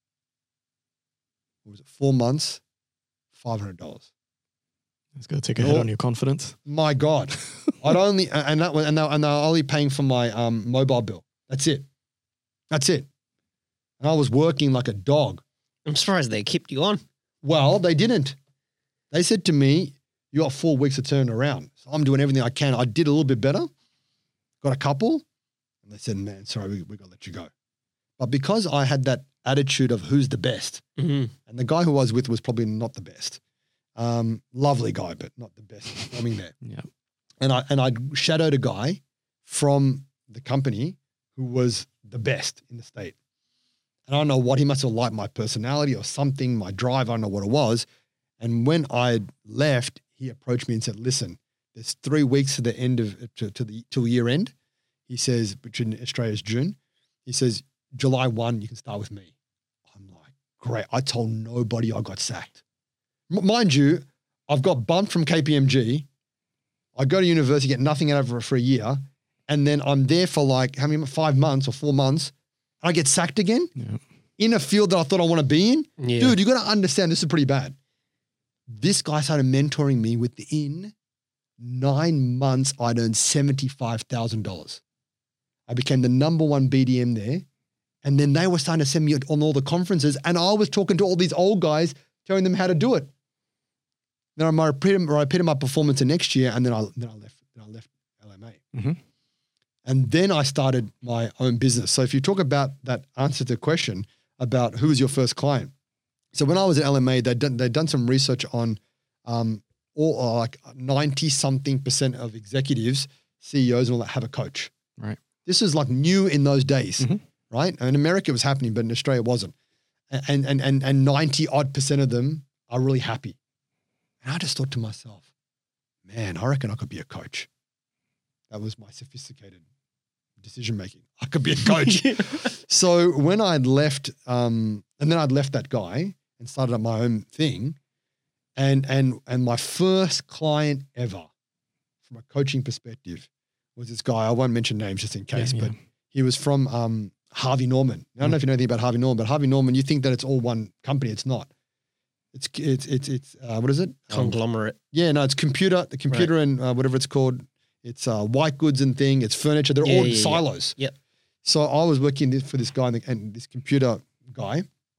what was it, four months, five hundred dollars. It's going to take a hit on your confidence. My God. I'd only, and that was, and they and they were only paying for my um, mobile bill. That's it. That's it. And I was working like a dog. I'm surprised they kept you on. Well, they didn't. They said to me, you got four weeks to turn it around. So I'm doing everything I can. I did a little bit better, got a couple, and they said, man, sorry, we, we got to let you go. But because I had that attitude of who's the best, Mm-hmm. and the guy who I was with was probably not the best. Um, lovely guy, but not the best performing there. Yeah. And I and I shadowed a guy from the company who was the best in the state. And I don't know what, he must have liked my personality or something, my drive, I don't know what it was. And when I left, he approached me and said, listen, there's three weeks to the end of, to, to the, till year end. He says, between Australia's June, he says, July first, you can start with me. I'm like, great. I told nobody I got sacked. M- mind you, I've got bumped from K P M G. I go to university, get nothing out of it for a year. And then I'm there for like, how many, five months or four months. And I get sacked again Yeah. in a field that I thought I want to be in. Yeah. Dude, you got to understand, this is pretty bad. This guy started mentoring me. Within nine months, I'd earned seventy-five thousand dollars. I became the number one B D M there. And then they were starting to send me on all the conferences. And I was talking to all these old guys, telling them how to do it. Then I repeated, I repeated my performance the next year, and then I, then I left. Then I left L M A. Mm-hmm. And then I started my own business. So if you talk about that answer to the question about who was your first client. So when I was at L M A, they'd done, they'd done some research on um, all uh, like ninety something percent of executives, C E Os and all that have a coach. Right. This is like new in those days, Mhm. right? And in America it was happening, but in Australia it wasn't. And, and, and, and ninety odd percent of them are really happy. And I just thought to myself, man, I reckon I could be a coach. That was my sophisticated decision-making. I could be a coach. So when I'd left, um, and then I'd left that guy and started up my own thing, and and and my first client ever, from a coaching perspective, was this guy. I won't mention names just in case, Yeah, but yeah. he was from um, Harvey Norman. I don't know if you know anything about Harvey Norman, but Harvey Norman, you think that it's all one company. It's not. It's it's it's it's uh, what is it? Um, Conglomerate. yeah, no, it's computer. The computer and uh, whatever it's called. It's uh, white goods and thing. It's furniture. They're Yeah, all yeah, yeah. silos. Yep. So I was working this, for this guy and, the, and this computer guy,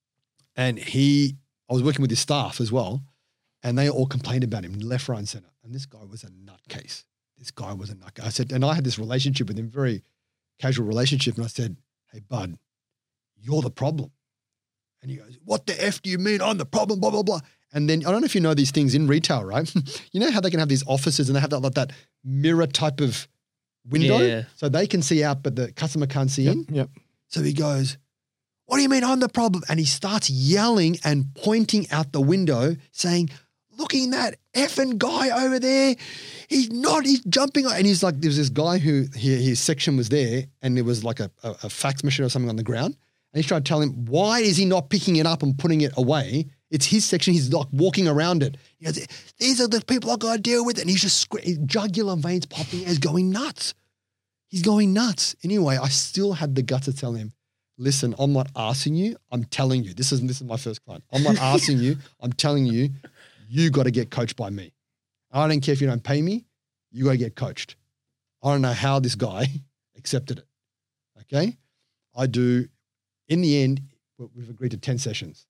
and he, I was working with his staff as well, and they all complained about him left, right, and center. And this guy was a nutcase. This guy was a nutcase. I said, and I had this relationship with him, very casual relationship, and I said, "Hey, bud, you're the problem." And he goes, "What the F do you mean I'm the problem, blah, blah, blah." And then I don't know if you know these things in retail, right? You know how they can have these offices and they have that like that mirror type of window? Yeah. So they can see out, but the customer can't see in. Yep. So he goes, "What do you mean I'm the problem?" And he starts yelling and pointing out the window saying, "Looking that effing guy over there. He's not, he's jumping." And he's like, there's this guy who he, his section was there and there was like a, a, a fax machine or something on the ground. And he's trying to tell him, why is he not picking it up and putting it away? It's his section. He's like walking around it. He goes, "These are the people I got to deal with." And he's just, scre- his jugular veins popping. He's going nuts. He's going nuts. Anyway, I still had the guts to tell him, "Listen, I'm not asking you. I'm telling you. This is, this is my first client. I'm not asking you. I'm telling you, you got to get coached by me. I don't care if you don't pay me. You got to get coached." I don't know how this guy accepted it. Okay. I do. In the end, we've agreed to ten sessions.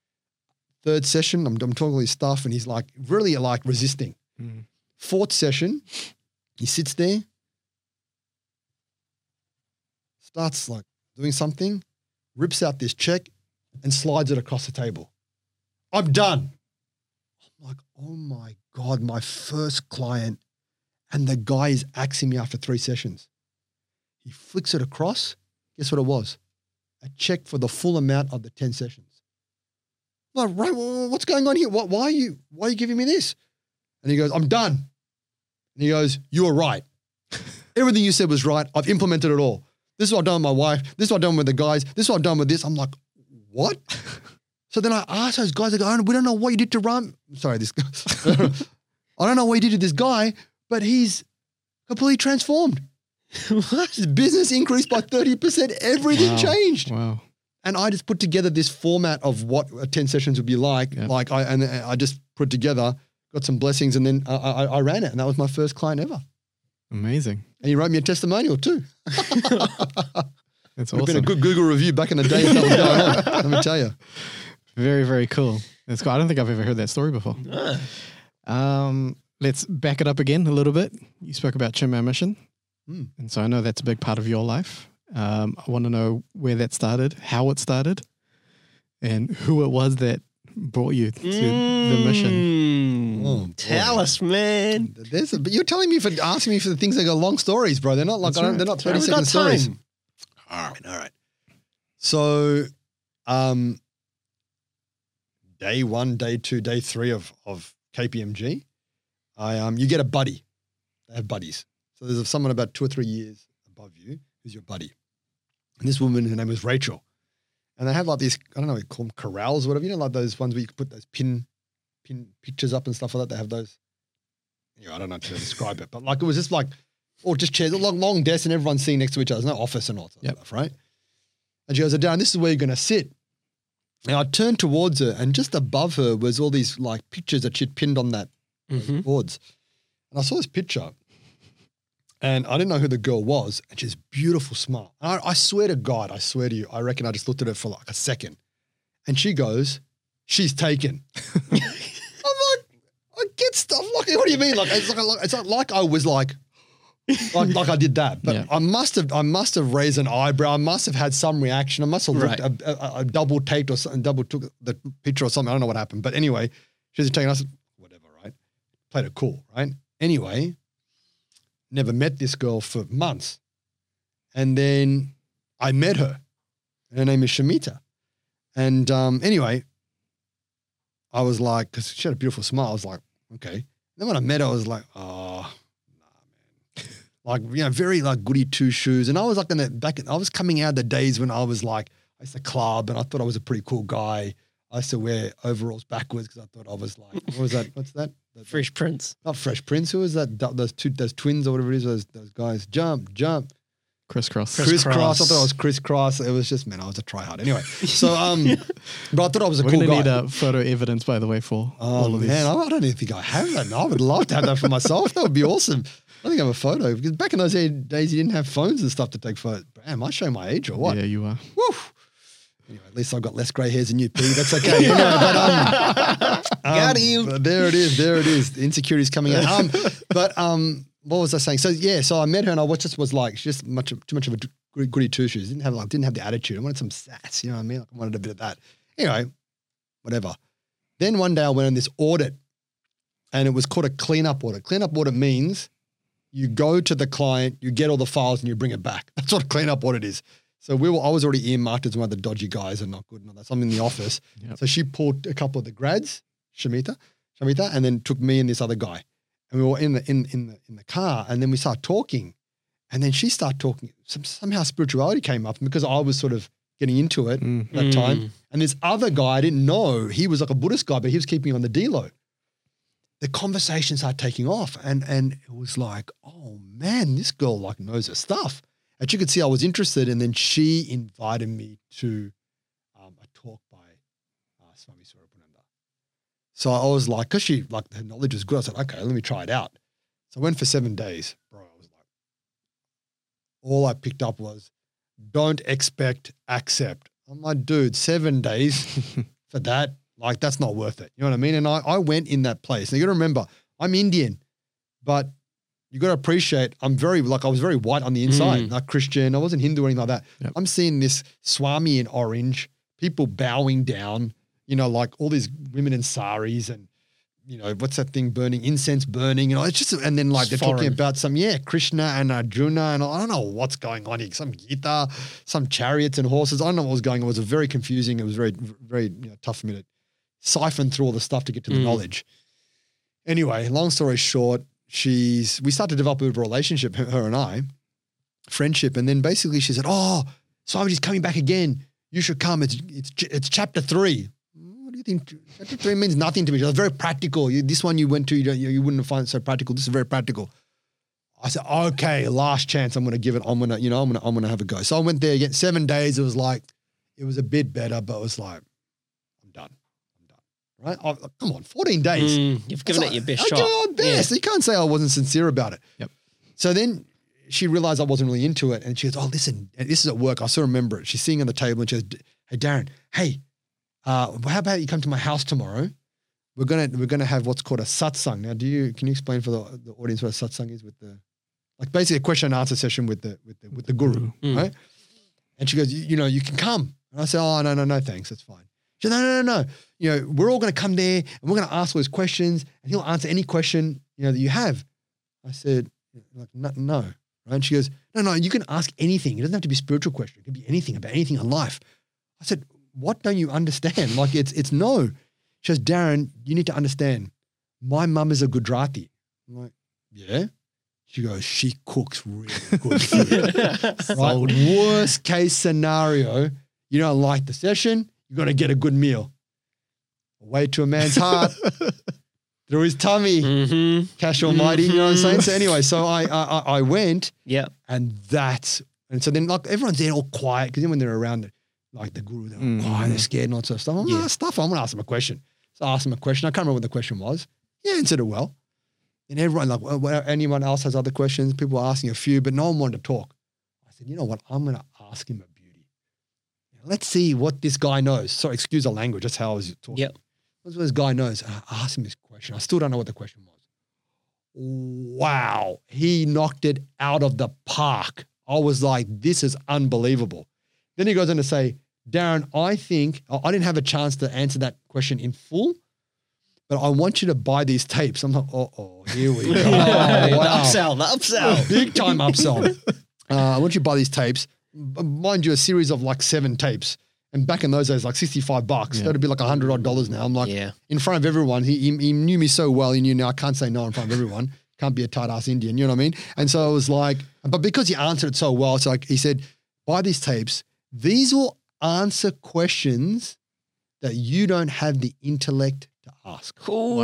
Third session, I'm, I'm talking all his stuff and he's like, really like resisting. Mm. Fourth session, he sits there, starts like doing something, rips out this check and slides it across the table. "I'm done." I'm like, oh my God, my first client. And the guy is axing me after three sessions. He flicks it across. Guess what it was? A check for the full amount of the ten sessions. I'm like, right, well, what's going on here? Why, why are you, why are you giving me this? And he goes, "I'm done." And he goes, "You were right. Everything you said was right. I've implemented it all. This is what I've done with my wife. This is what I've done with the guys. This is what I've done with this." I'm like, what? So then I asked those guys, I go, "We don't know what you did to Ram." Sorry, this guy. "I don't know what you did to this guy, but he's completely transformed. What? His business increased by thirty percent. Everything Wow. changed. Wow. And I just put together this format of what ten sessions would be like. Yeah. Like I and I just put together, got some blessings, and then I, I, I ran it, and that was my first client ever. Amazing. And he wrote me a testimonial too. That's Would have been a awesome. good Google review back in the day if that was going on. Let me tell you. Very, very cool. That's cool. I don't think I've ever heard that story before. Ah. Um, let's back it up again a little bit. You spoke about Chinmay Mission. Hmm. And so I know that's a big part of your life. Um, I want to know where that started, how it started, and who it was that brought you to the mission. Mm. Oh, boy. Tell us, man. There's a, but you're telling me for asking me for the things that got long stories, bro. They're not like That's I don't, right. they're not thirty We've second got stories. time. All right, all right. So, um, day one, day two, day three of of K P M G, I um, you get a buddy. They have buddies. So there's someone about two or three years above you who's your buddy. And this woman, her name was Rachel. And they have like these, I don't know what you call them, corrals or whatever, you know, like those ones where you can put those pin pin pictures up and stuff like that. They have those. You know, I don't know how to describe it, but like it was just like, or just chairs, long, long desks and everyone's sitting next to each other. There's no office and all that Yep. stuff, right? And she goes, Darren, this is where you're going to sit. And I turned towards her and just above her was all these like pictures that she'd pinned on that Mhm. boards. And I saw this picture and I didn't know who the girl was and she's beautiful smile. And I, I swear to God, I swear to you, I reckon I just looked at her for like a second and she goes, she's taken. I'm like, I get stuff like, what do you mean? Like, it's like, it's not like I was like, like, like I did that, but Yeah. I must have, I must have raised an eyebrow. I must have had some reaction. I must have looked, Right. a, a, a double taped or something, double took the picture or something. I don't know what happened, but anyway, she was taking. I said, whatever, right? Played it cool, right? Anyway, never met this girl for months, and then I met her. And her name is Shamita, and um, anyway, I was like, because she had a beautiful smile. I was like, okay. And then when I met her, I was like, oh. Like, you know, very like goody two shoes. And I was like in the back, I was coming out of the days when I was like, I used to club and I thought I was a pretty cool guy. I used to wear overalls backwards because I thought I was like, what was that? What's that? That- Fresh Prince. Not Fresh Prince. Who was that? Du- Those two, those twins or whatever it is, those, those guys. Jump, jump. Crisscross. Criss- Crisscross. Crisscross. I thought I was crisscross. It was just, man, I was a tryhard. Anyway, so, um, but I thought I was a We're cool going to guy. need a photo evidence, by the way, for Oh, all of these. man, I I don't even think I have that. I would love to have that for myself. That would be awesome. I think I have a photo because back in those days, you didn't have phones and stuff to take photos. Damn, I show my age or what? Yeah, you are. Woo. Anyway, at least I've got less grey hairs than you, P. That's okay. Anyway, but, um, Got um, you. but there it is. There it is. The insecurity's coming out. Um, but um, what was I saying? So yeah, so I met her and I was just was like, she's just much too much of a goody, goody two shoes. Didn't have like didn't have the attitude. I wanted some sass. You know what I mean? Like, I wanted a bit of that. Anyway, whatever. Then one day I went on this audit, and it was called a cleanup audit. Cleanup audit means you go to the client, you get all the files, and you bring it back. That's what a cleanup audit is. So we were, I was already earmarked as one of the dodgy guys and not good and all that. So I'm in the office. Yep. So she pulled a couple of the grads, Shamita, Shamita, and then took me and this other guy. And we were in the in in the in the car, and then we started talking. And then she started talking. Some, somehow spirituality came up because I was sort of getting into it Mm. at that time. And this other guy, I didn't know, he was like a Buddhist guy, but he was keeping me on the D-Lo. The conversation started taking off, and and it was like, oh man, this girl like knows her stuff. And she could see I was interested, and then she invited me to um, a talk by uh, Swami Surapunanda. So I was like, because she like her knowledge was good, I said, okay, let me try it out. So I went for seven days, bro. I was like, all I picked up was, don't expect, accept. I'm like, dude, seven days for that, like that's not worth it. You know what I mean? And I, I went in that place. Now you got to remember, I'm Indian, but you got to appreciate, I'm very, like I was very white on the inside, Mm. not Christian. I wasn't Hindu or anything like that. Yep. I'm seeing this Swami in orange, people bowing down, you know, like all these women in saris and, you know, what's that thing burning, incense burning, you know, it's just, and then like It's they're talking foreign. about some, yeah, Krishna and Arjuna and I don't know what's going on here, some Gita, some chariots and horses. I don't know what was going on. It was very confusing. It was very, very you know, tough for me to siphon through all the stuff to get to the Mm. knowledge. Anyway, long story short, she's, we started to develop a bit of a relationship, her, her and I, friendship. And then basically she said, oh, Swamiji's coming back again. You should come. It's, it's, it's chapter three. What do you think? Chapter three means nothing to me. It's very practical. You, this one you went to, you, don't, you, you wouldn't find it so practical. This is very practical. I said, okay, last chance. I'm going to give it. I'm going to, you know, I'm going to, I'm going to have a go. So I went there again. Seven days. It was like, it was a bit better, but it was like, I'm done. I'm done. Right? I, come on, fourteen days. Mm, you've given That's it your like, best I shot. give it my best. Yeah. You can't say I wasn't sincere about it. Yep. So then she realized I wasn't really into it. And she goes, oh, listen, this is at work. I still remember it. She's sitting on the table and she goes, hey, Darren, hey, uh, how about you come to my house tomorrow? We're gonna we're gonna have what's called a satsang. Now, do you can you explain for the, the audience what a satsang is with the like basically a question and answer session with the with the with the guru, Mm. right? And she goes, you, you know, you can come. And I said, oh no no no thanks, that's fine. She said, no no no no, you know, we're all gonna come there and we're gonna ask all those questions and he'll answer any question you know that you have. I said, like no, no. Right? And she goes, no no, you can ask anything. It doesn't have to be a spiritual question. It can be anything about anything in life. I said, what don't you understand? Like it's it's no. She goes, Darren, you need to understand, my mum is a Gujarati. I'm like, yeah? She goes, she cooks really good food. Right? Worst case scenario, you don't like the session, you're going to get a good meal. Way to a man's heart, through his tummy, Mm-hmm. cash almighty, you know what I'm saying? So anyway, so I I, I went Yeah. and that's, and so then like everyone's there all quiet because then when they're around like the guru, they're all Mm. quiet, they're scared and all that sort of stuff. I'm Yeah. like, stuff, I'm going to ask them a question. So I asked him a question. I can't remember what the question was. He answered it well. And everyone, like, well, well, anyone else has other questions? People were asking a few, but no one wanted to talk. I said, you know what? I'm going to ask him a beauty. Let's see what this guy knows. Sorry, excuse the language. That's how I was talking. Yep. That's what this guy knows. And I asked him this question. I still don't know what the question was. Wow. He knocked it out of the park. I was like, this is unbelievable. Then he goes on to say, Darren, I think, I didn't have a chance to answer that question in full, but I want you to buy these tapes. I'm like, uh-oh, here we go. The Oh, wow. upsell, the upsell. Big time upsell. Uh, I want you to buy these tapes. B- Mind you, a series of like seven tapes. And back in those days, like sixty-five bucks. Yeah. That'd be like a hundred odd dollars now. I'm like, Yeah. in front of everyone, he, he he knew me so well. He knew now I can't say no in front of everyone. Can't be a tight ass Indian, you know what I mean? And so I was like, but because he answered it so well, it's like he said, buy these tapes. These will answer questions that you don't have the intellect to ask. Ooh.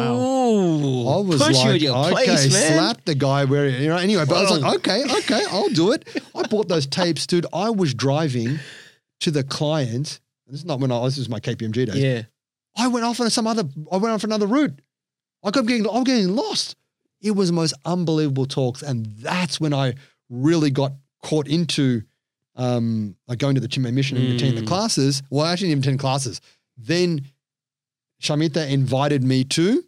I was Push you like, in your okay, place, man. slap the guy where, you know, anyway, but I was Whoa. like, okay, okay, I'll do it. I bought those tapes, dude. I was driving to the client. This is not when I was, this was my K P M G days. Yeah. I went off on some other, I went off another route. I kept getting, I'm getting lost. It was the most unbelievable talks. And that's when I really got caught into um, like going to the Chinmay Mission and Mm. attending the classes. Well, I actually didn't attend classes. Then Shamita invited me to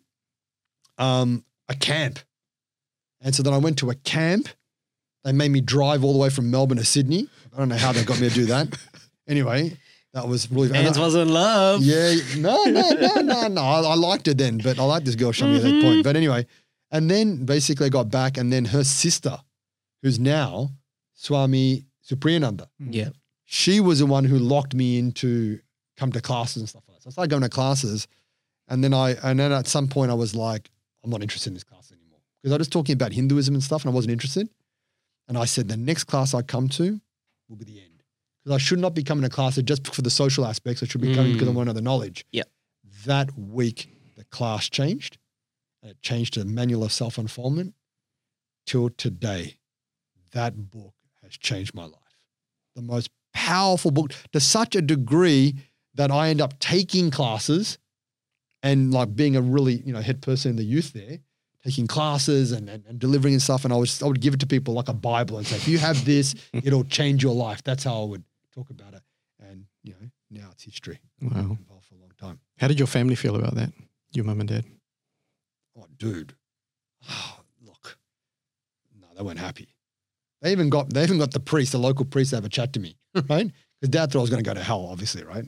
um, a camp. And so then I went to a camp. They made me drive all the way from Melbourne to Sydney. I don't know how they got me to do that. Anyway, that was really Hands was in love. yeah, no, no, no, no, no. I, I liked it then, but I liked this girl Shami at that point. But anyway, and then basically I got back, and then her sister, who's now Swami Supriyananda, Yeah. she was the one who locked me into come to classes and stuff like that. So I started going to classes, and then I, and then at some point I was like, I'm not interested in this class anymore because I was talking about Hinduism and stuff, and I wasn't interested. And I said the next class I come to will be the end. Because I should not be coming to class just for the social aspects. I should be coming Mm. because I want to know the knowledge. Yep. That week, the class changed. And it changed to the Manual of Self-Unfoldment. Till today, that book has changed my life. The most powerful book to such a degree that I end up taking classes and like being a really, you know, head person in the youth there, taking classes and, and, and delivering and stuff. And I was, I would give it to people like a Bible and say, if you have this, it'll change your life. That's how I would talk about it. And, you know, now it's history. Wow. I've been involved for a long time. How did your family feel about that? Your mum and dad? Oh, dude. Oh, look. No, they weren't happy. They even got, they even got the priest, the local priest to have a chat to me, right? Because dad thought I was going to go to hell, obviously, right?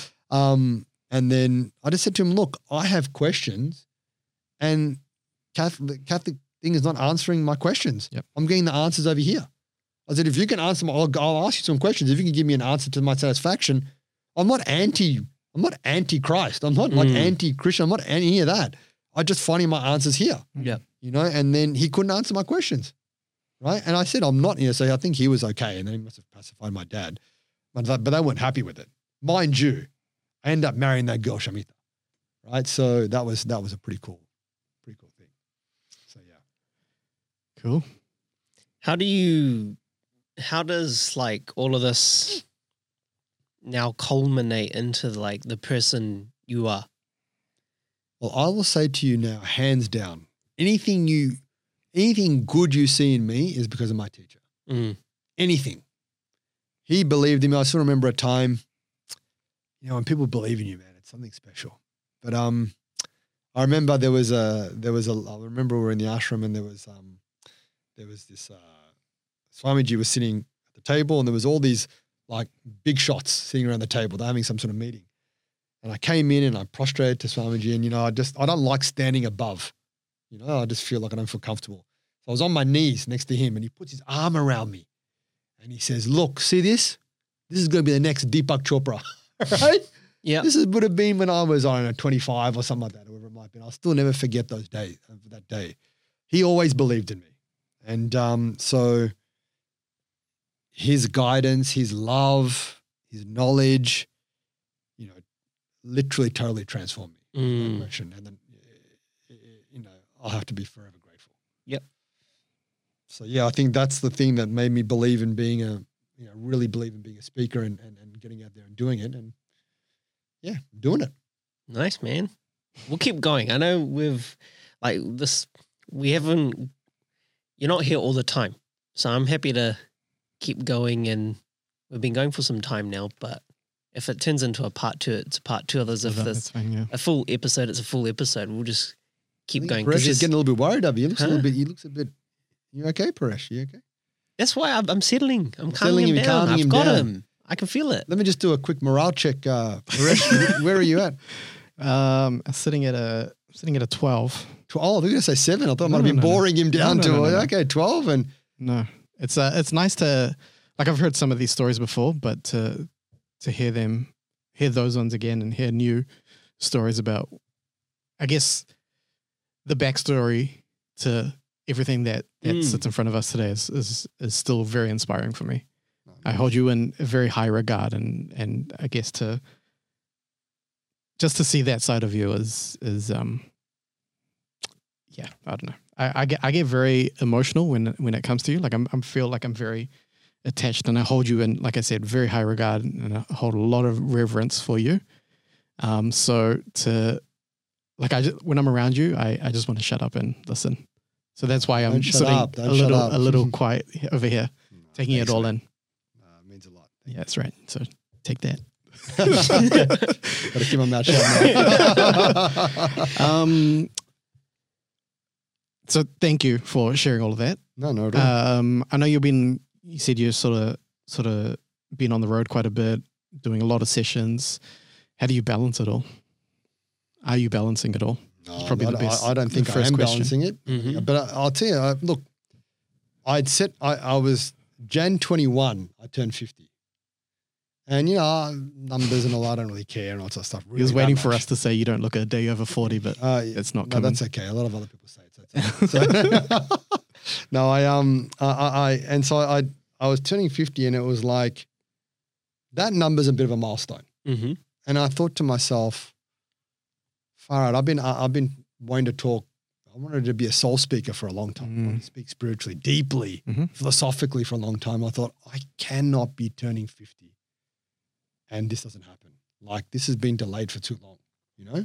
um, and then I just said to him, look, I have questions and Catholic, the Catholic thing is not answering my questions. Yep. I'm getting the answers over here. I said, if you can answer my, I'll, I'll ask you some questions. If you can give me an answer to my satisfaction, I'm not anti, I'm not anti-Christ. I'm not like Mm. anti-Christian. I'm not any of that. I just finding my answers here. Yeah. You know, and then he couldn't answer my questions. Right. And I said, I'm not, you know, so I think he was okay. And then he must have pacified my dad. But, but they weren't happy with it. Mind you, I ended up marrying that girl, Shamita. Right. So that was, that was a pretty cool, pretty cool thing. So yeah. Cool. How do you, how does like all of this now culminate into like the person you are? Well, I will say to you now, hands down, anything you, anything good you see in me is because of my teacher. Mm. Anything. He believed in me. I still remember a time, you know, when people believe in you, man, it's something special. But um, I remember there was a, there was a, I remember we were in the ashram and there was, um, there was this, uh, Swamiji was sitting at the table and there was all these like big shots sitting around the table. They're having some sort of meeting. And I came in and I prostrated to Swamiji and, you know, I just, I don't like standing above, you know, I just feel like I don't feel comfortable. So I was on my knees next to him and he puts his arm around me and he says, look, see this? This is going to be the next Deepak Chopra, right? Yeah. This is, would have been when I was, I don't know, twenty-five or something like that, or whatever it might be. I'll still never forget those days, that day. He always believed in me. And um, so his guidance, his love, his knowledge, you know, literally totally transformed me. Mm. No question. And then, you know, I'll have to be forever grateful. Yep. So yeah, I think that's the thing that made me believe in being a, you know, really believe in being a speaker and, and, and getting out there and doing it. And yeah, doing it. Nice, man. We'll keep going. I know we've like this, we haven't, you're not here all the time. So I'm happy to keep going and we've been going for some time now, but if it turns into a part two, it's a part two of this. If That- this that's fine, yeah. a full episode, it's a full episode. We'll just keep going. 'cause Paresh is there's- getting a little bit worried of you. He looks Huh? a little bit, he looks a bit, you okay, Paresh? You okay? That's why I'm, I'm settling. I'm calming Settling him him, down. calming I've him got down. him. I can feel it. Let me just do a quick morale check. Uh, Paresh, where are you at? Um, sitting at a sitting at a twelve. Twelve. Oh, they're going to say seven. I thought I No, might have been no, no, no. boring him down No, to, no, no, no, no. okay, twelve. And No, it's uh, it's nice to like I've heard some of these stories before, but to to hear them, hear those ones again, and hear new stories about, I guess, the backstory to everything that that Mm. sits in front of us today is is is still very inspiring for me. I hold you in a very high regard, and and I guess to just to see that side of you is is um yeah, I don't know. I, I get I get very emotional when when it comes to you. Like I'm I feel like I'm very attached, and I hold you in, like I said, very high regard, and I hold a lot of reverence for you. Um, so to like I just, when I'm around you, I I just want to shut up and listen. So that's why I'm Don't shut sitting up, don't a shut little up. a little quiet over here, taking Thanks, it all man. in. Uh, it means a lot. Yeah, that's right. So take that. Gotta keep my mouth shut now. Um, so thank you for sharing all of that. no, no, at all. Um, I know you've been, you said you've sort of, sort of been on the road quite a bit, doing a lot of sessions. How do you balance it all? Are you balancing it all? No, probably I, the best- I, I don't the think I first am question. balancing it. Mhm. But I, I'll tell you, I, look, I'd set, I, I was January twenty-first, I turned fifty. And, you know, numbers and all, I don't really care and all that sort of stuff. He was really waiting that for much. us to say you don't look a day over forty, but Uh, yeah, it's not no, coming. that's okay. A lot of other people say it. So it's okay. So- no, I um, I, I, I and so I, I was turning fifty, and it was like that number's a bit of a milestone. Mm-hmm. And I thought to myself, far out. I've been, I, I've been wanting to talk. I wanted to be a soul speaker for a long time. I Mm. wanted to speak spiritually, deeply, Mhm. philosophically for a long time. I thought I cannot be turning fifty, and this doesn't happen. Like this has been delayed for too long, you know.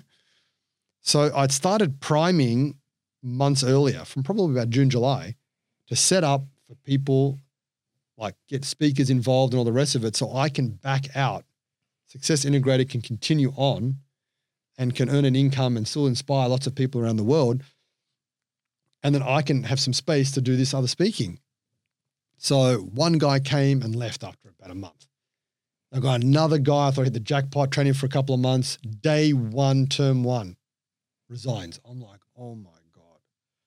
So I'd started priming months earlier, from probably about June, July, to set up for people, like get speakers involved and all the rest of it, so I can back out. Success Integrated can continue on and can earn an income and still inspire lots of people around the world. And then I can have some space to do this other speaking. So one guy came and left after about a month. I got another guy, I thought he hit the jackpot, training for a couple of months. Day one, term one, resigns. I'm like, oh my God.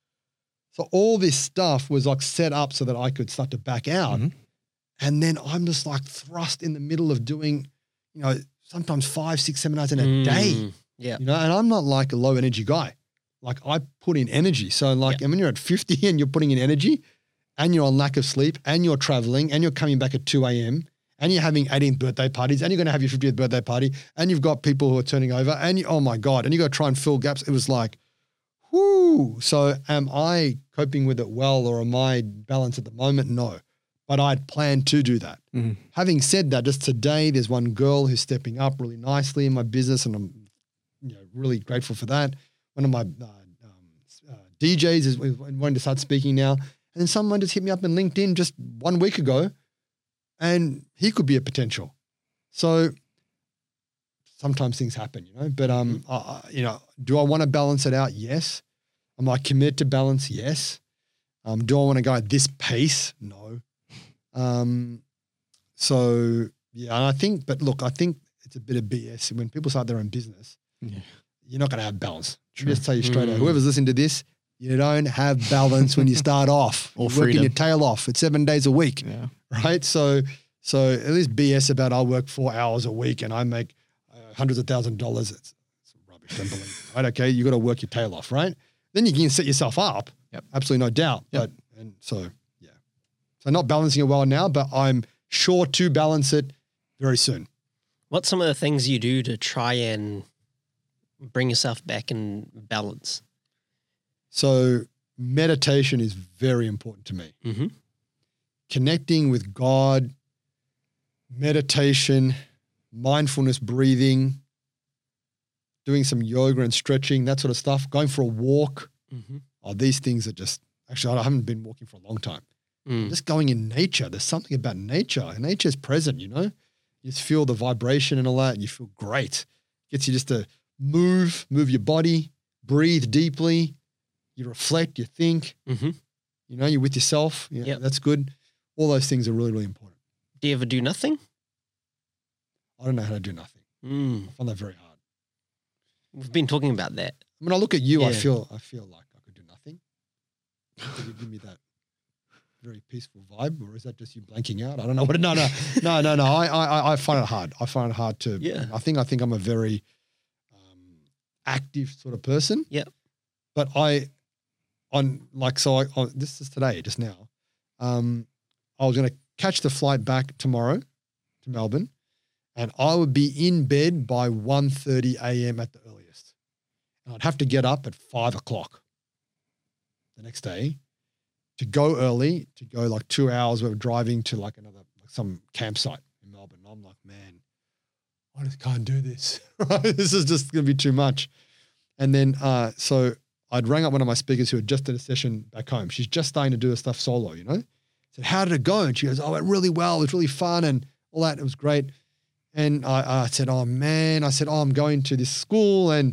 So all this stuff was like set up so that I could start to back out. Mhm. And then I'm just like thrust in the middle of doing, you know, sometimes five, six seminars in a day, Mm. Yeah. you know, and I'm not like a low energy guy. Like I put in energy. So like, I mean, you're at fifty and you're putting in energy and you're on lack of sleep and you're traveling and you're coming back at two a.m. and you're having eighteenth birthday parties and you're going to have your fiftieth birthday party and you've got people who are turning over and you, oh my God, and you got to try and fill gaps. It was like, whoo. So am I coping with it well, or am I balanced at the moment? No. But I'd planned to do that. Mhm. Having said that, just today, there's one girl who's stepping up really nicely in my business, and I'm you know, really grateful for that. One of my uh, um, uh, D Js is wanting to start speaking now. And then someone just hit me up in LinkedIn just one week ago, and he could be a potential. So sometimes things happen, you know, but, um, Mm-hmm. uh, you know, do I want to balance it out? Yes. Am I committed to balance? Yes. Um, do I want to go at this pace? No. Um, so yeah, and I think, but look, I think it's a bit of B S when people start their own business. Yeah. You're not going to have balance. True. Just tell you straight Mm. out. Whoever's listening to this, you don't have balance when you start off. Or You're working freedom. your tail off. It's seven days a week, Yeah. right? So, so at least B S about I work four hours a week and I make uh, hundreds of thousand dollars. It's, it's rubbish. Don't believe it, right? Okay, you got to work your tail off, right? Then you can set yourself up. Yep. Absolutely no doubt. Yep. But and so yeah, so not balancing it well now, but I'm sure to balance it very soon. What's some of the things you do to try and bring yourself back in balance? So meditation is very important to me. Mm-hmm. Connecting with God, meditation, mindfulness breathing, doing some yoga and stretching, that sort of stuff, going for a walk. Mm-hmm. Oh, these things are just, actually, I haven't been walking for a long time. Mm. Just going in nature. There's something about nature. Nature is present, you know? You just feel the vibration and all that, and you feel great. Gets you just to move, move your body, breathe deeply. You reflect, you think, Mm-hmm. you know, you're with yourself. Yeah, Yep. that's good. All those things are really, really important. Do you ever do nothing? I don't know how to do nothing. Mm. I find that very hard. We've been talking about that. When I look at you, I Yeah. feel I feel like I could do nothing. Did you give me that very peaceful vibe, or is that just you blanking out? I don't know what. No, no, no, no, no. I, I, I find it hard. I find it hard to. Yeah. I think I think I'm a very um, active sort of person. Yeah. But I, on like so, I, on, this is today, just now. Um, I was going to catch the flight back tomorrow to Melbourne, and I would be in bed by one thirty a.m. at the earliest. And I'd have to get up at five o'clock the next day to go early, to go like two hours of driving to like another, like some campsite in Melbourne. I'm like, man, I just can't do this. This is just going to be too much. And then, uh, so I'd rang up one of my speakers who had just did a session back home. She's just starting to do her stuff solo, you know? I said, how did it go? And she goes, oh, it went really well. It was really fun and all that. It was great. And I, I said, oh man, I said, oh, I'm going to this school and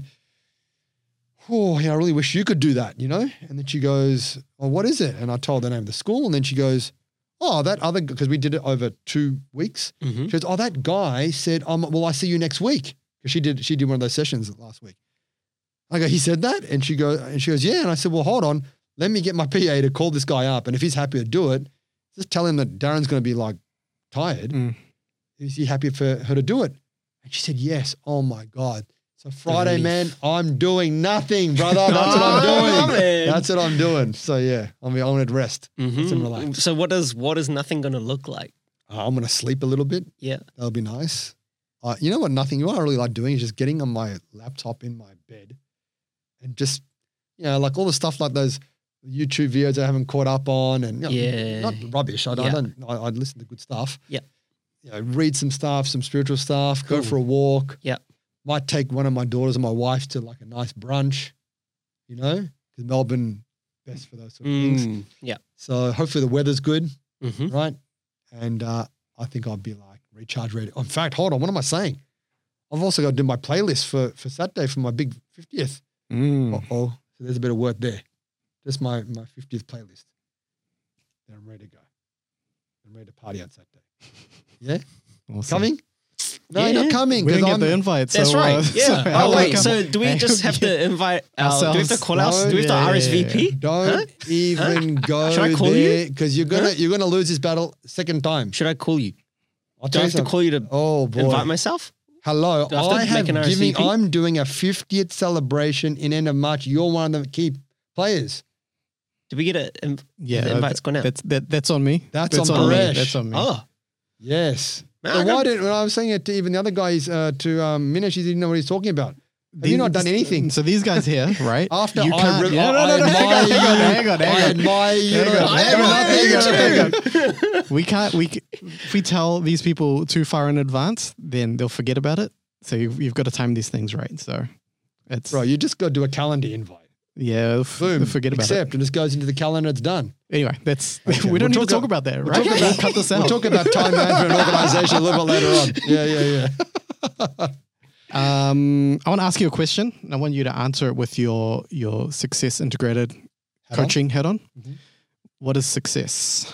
oh, yeah, I really wish you could do that, you know? And then she goes, oh, what is it? And I told her the name of the school. And then she goes, oh, that other, because we did it over two weeks. Mm-hmm. She goes, oh, that guy said, um, well, I see you next week. Because she did, she did one of those sessions last week. I go, he said that? And she goes, and she goes, yeah. And I said, well, hold on. Let me get my P A to call this guy up. And if he's happy to do it, just tell him that Darren's going to be like tired. Mm. Is he happy for her to do it? And she said, yes. Oh my God. So Friday, Relief. man, I'm doing nothing, brother. That's what I'm Oh, doing. man. That's what I'm doing. So yeah, I mean, I'm going to rest. Mhm. and relax. So what is what is nothing going to look like? Uh, I'm going to sleep a little bit. Yeah. That'll be nice. Uh, you know what? Nothing. You know what I really like doing is just getting on my laptop in my bed and just, you know, like all the stuff like those YouTube videos I haven't caught up on and, you know, Yeah. not rubbish. I, I Yeah. don't, I, I listen to good stuff. Yeah. You know, read some stuff, some spiritual stuff, Cool. go for a walk. Yeah. Might take one of my daughters and my wife to like a nice brunch, you know, because Melbourne, best for those sort of things. Mm. Yeah. So hopefully the weather's good, Mm-hmm. right? And uh, I think I'll be like recharge ready. In fact, hold on, what am I saying? I've also got to do my playlist for, for Saturday for my big fiftieth. Mm. Uh-oh. So there's a bit of work there. Just my, my fiftieth playlist. Then I'm ready to go. I'm ready to party on Saturday. Yeah? Awesome. Coming? No, Yeah. you're not coming. We 'cause didn't get I'm, the invite. That's so, right. uh, Yeah. so how oh do I wait. come? So do we just have to invite? Our, do we have to Ourselves? call us? Do we have to No, R S V P? Don't even go Should I call there you? because you're gonna Huh? you're gonna lose this battle second time. Should I call you? I'll Do I tell you have to something. call you to Oh boy. invite myself? Hello. Do I have to I make have an R S V P? giving I'm doing a fiftieth celebration in end of March. You're one of the key players. Did we get a? inv- Yeah, the invite's gone out. That's that, that's on me. That's on me. Paresh. That's on me. Oh, Yes. Man, So I why got- didn't when I was saying it to even the other guys uh, to um, Minesh, he didn't know what he's talking about. Have you not done anything? So these guys here, right? After you I, can't- re- no, no, I no, no, admire hang on, hang you, on, hang on, I hang on. admire you. Hang on, I hang on, admire hang on, you. hang on. We can't. We c- if we tell these people too far in advance, then they'll forget about it. So you've, you've got to time these things right. So it's Bro, you just got to do a calendar invite. yeah, they'll, f- Boom. they'll forget about Accept, and this goes into the calendar. It's done. it. Anyway, that's Okay, we don't we'll need to talk talk about- about that, We'll right? talk We'll about- cut this We'll out. talk about time management and organization a little bit later on. Yeah, yeah, yeah. Um, I want to ask you a question. I want you to answer it with your your success integrated Hat on? coaching head on. Mhm. What is success?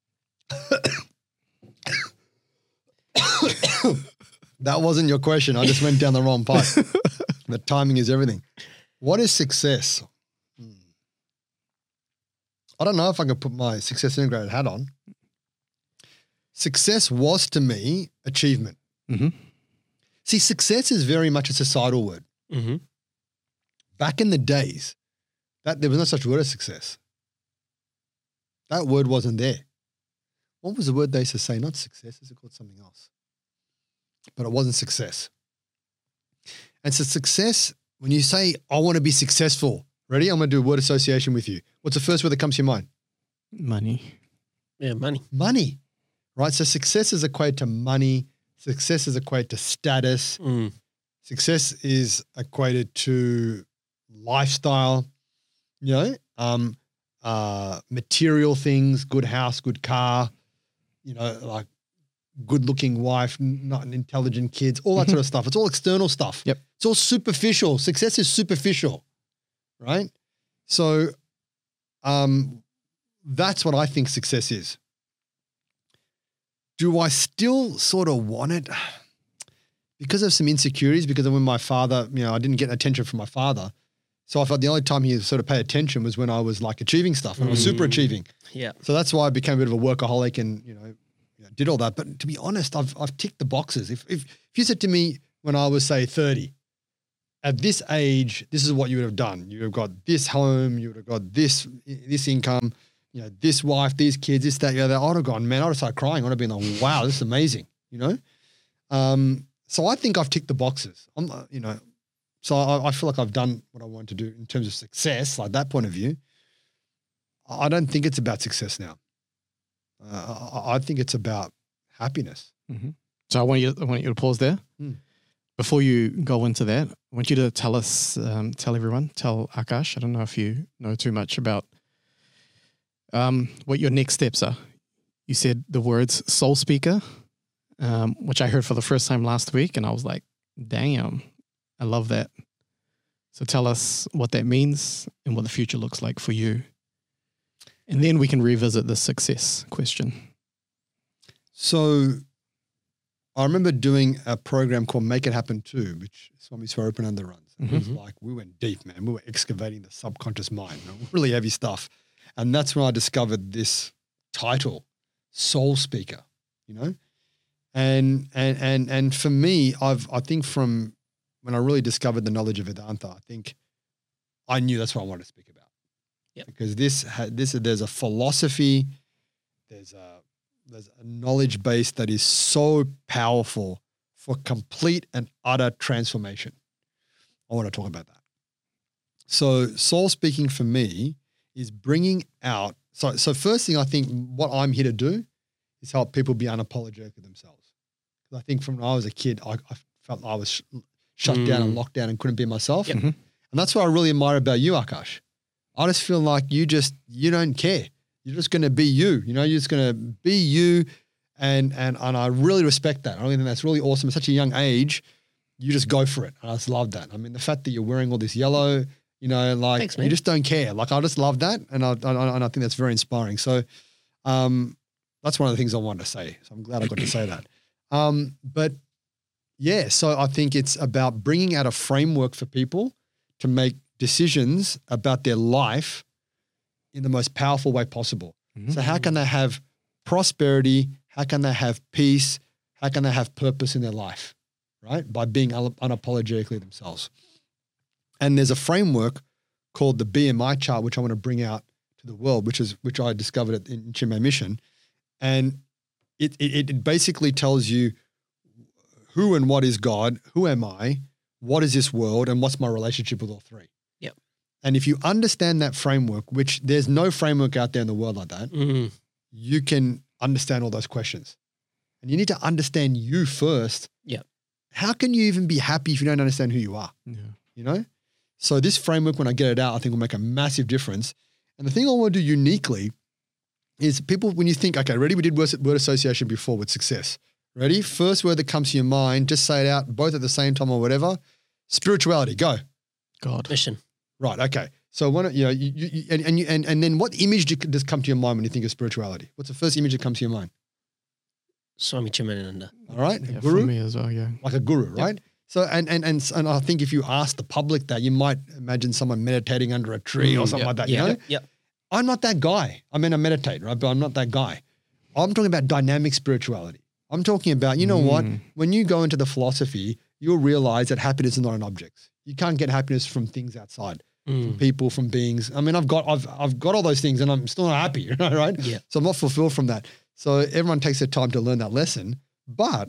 That wasn't your question. I just went down the wrong pipe. The timing is everything. What is success? Hmm. I don't know if I can put my success integrated hat on. Success was to me achievement. Mm-hmm. See, success is very much a societal word. Mm-hmm. Back in the days, that there was no such word as success. That word wasn't there. What was the word they used to say? Not success. Is it called something else? But it wasn't success. And so success, when you say, I want to be successful, ready? I'm going to do a word association with you. What's the first word that comes to your mind? Money. Yeah, money. Money, right? So success is equated to money. Success is equated to status. Mm. Success is equated to lifestyle, you know, um, uh, material things, good house, good car, you know, like good looking wife, n- not an intelligent kids, all that sort of stuff. It's all external stuff. Yep. It's all superficial. Success is superficial, right? So um, that's what I think success is. Do I still sort of want it? Because of some insecurities, because of when my father, you know, I didn't get attention from my father. So I felt the only time he sort of paid attention was when I was like achieving stuff, when I was super Mm. achieving. Yeah. So that's why I became a bit of a workaholic and, you know, you know, did all that. But to be honest, I've I've ticked the boxes. If, if if you said to me when I was, say, thirty, at this age, this is what you would have done. You would have got this home, you would have got this this income, you know, this wife, these kids, this, that, the other. I would have gone, man, I would have started crying. I would have been like, wow, this is amazing, you know? Um, so I think I've ticked the boxes. I'm, uh, you know, so I, I feel like I've done what I wanted to do in terms of success, like that point of view. I don't think it's about success now. Uh, I, I think it's about happiness. So I want you. I want you to pause there. Hmm. Before you go into that, I want you to tell us, um, tell everyone, tell Akash. I don't know if you know too much about um, what your next steps are. You said the words soul speaker, um, which I heard for the first time last week, and I was like, damn, I love that. So tell us what that means and what the future looks like for you. And then we can revisit the success question. So I remember doing a program called Make It Happen Too, which Swami Swarupananda runs. And it was Mhm. like, we went deep, man. We were excavating the subconscious mind, you know, really heavy stuff. And that's when I discovered this title, Soul Speaker, you know? And and and and for me, I've I think from when I really discovered the knowledge of Vedanta, I think I knew that's what I wanted to speak about. Yep. Because this ha- this there's a philosophy, there's a there's a knowledge base that is so powerful for complete and utter transformation. I want to talk about that. So soul speaking for me is bringing out. So so first thing I think what I'm here to do is help people be unapologetic with themselves. Because I think from when I was a kid, I, I felt I was sh- shut down and locked down and couldn't be myself. Yep. And that's what I really admire about you, Akash. I just feel like you just, you don't care. You're just going to be you, you know, you're just going to be you. And, and, and I really respect that. I really think that's really awesome. At such a young age, you just go for it. And I just love that. I mean, the fact that you're wearing all this yellow, you know, like Thanks, you man. just don't care. Like I just love that. And I, I, and I think that's very inspiring. So um, that's one of the things I wanted to say. So I'm glad I got to say that. Um, but yeah, so I think it's about bringing out a framework for people to make decisions about their life in the most powerful way possible. So how can they have prosperity? How can they have peace? How can they have purpose in their life, right? By being un- unapologetically themselves. And there's a framework called the B M I chart, which I want to bring out to the world, which is which I discovered at, in Chinmay Mission. And it, it, it basically tells you who and what is God, who am I, what is this world and what's my relationship with all three? Yep. And if you understand that framework, which there's no framework out there in the world like that, Mm. you can understand all those questions. And you need to understand you first. Yep. How can you even be happy if you don't understand who you are? Yeah. You know? So this framework, when I get it out, I think will make a massive difference. And the thing I want to do uniquely is people, when you think, okay, ready, we did word, word association before with success. Ready? First word that comes to your mind, just say it out, both at the same time or whatever. Spirituality, go. God. Mission. Right, okay. So when, you know, you, you, and, and, you, and, and then what image do- does come to your mind when you think of spirituality? What's the first image that comes to your mind? Swami Chimananda. All right? A Yeah, guru? for me as well, yeah. Like a guru, right? So, and, and, and, and I think if you ask the public that, you might imagine someone meditating under a tree or Mm, something yep, like that, yeah, you know? Yep. yep. I'm not that guy. I mean, I meditate, right? But I'm not that guy. I'm talking about dynamic spirituality. I'm talking about, you know what? Mm. When you go into the philosophy, you'll realize that happiness is not an object. You can't get happiness from things outside, from Mm. people, from beings. I mean, I've got, I've, I've got all those things and I'm still not happy, right? Yeah. So I'm not fulfilled from that. So everyone takes their time to learn that lesson. But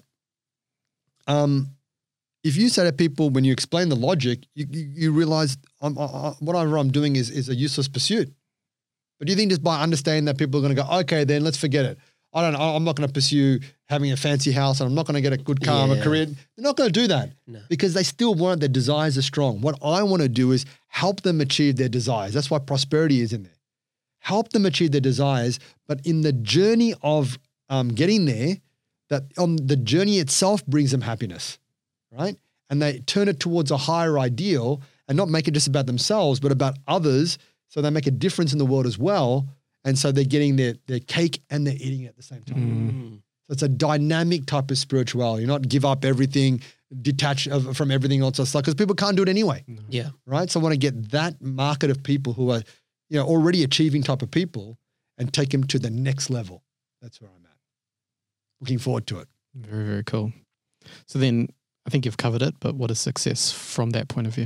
um, if you say to people, when you explain the logic, you, you, you realize I'm, I, I, whatever I'm doing is, is a useless pursuit. But do you think just by understanding that people are going to go, okay, then let's forget it. I don't know. I'm not going to pursue having a fancy house and I'm not going to get a good car and Yeah. a career. They're not going to do that No. because they still want, their desires are strong. What I want to do is help them achieve their desires. That's why prosperity is in there. Help them achieve their desires, but in the journey of um, getting there, that on the journey itself brings them happiness, right? And they turn it towards a higher ideal and not make it just about themselves, but about others. So they make a difference in the world as well. And so they're getting their, their cake and they're eating it at the same time. Mm. So it's a dynamic type of spirituality. You're not give up everything, detach of, from everything else. Because people can't do it anyway, Yeah. right? So I want to get that market of people who are, you know, already achieving type of people and take them to the next level. That's where I'm at. Looking forward to it. Very, very cool. So then I think you've covered it, but what is success from that point of view?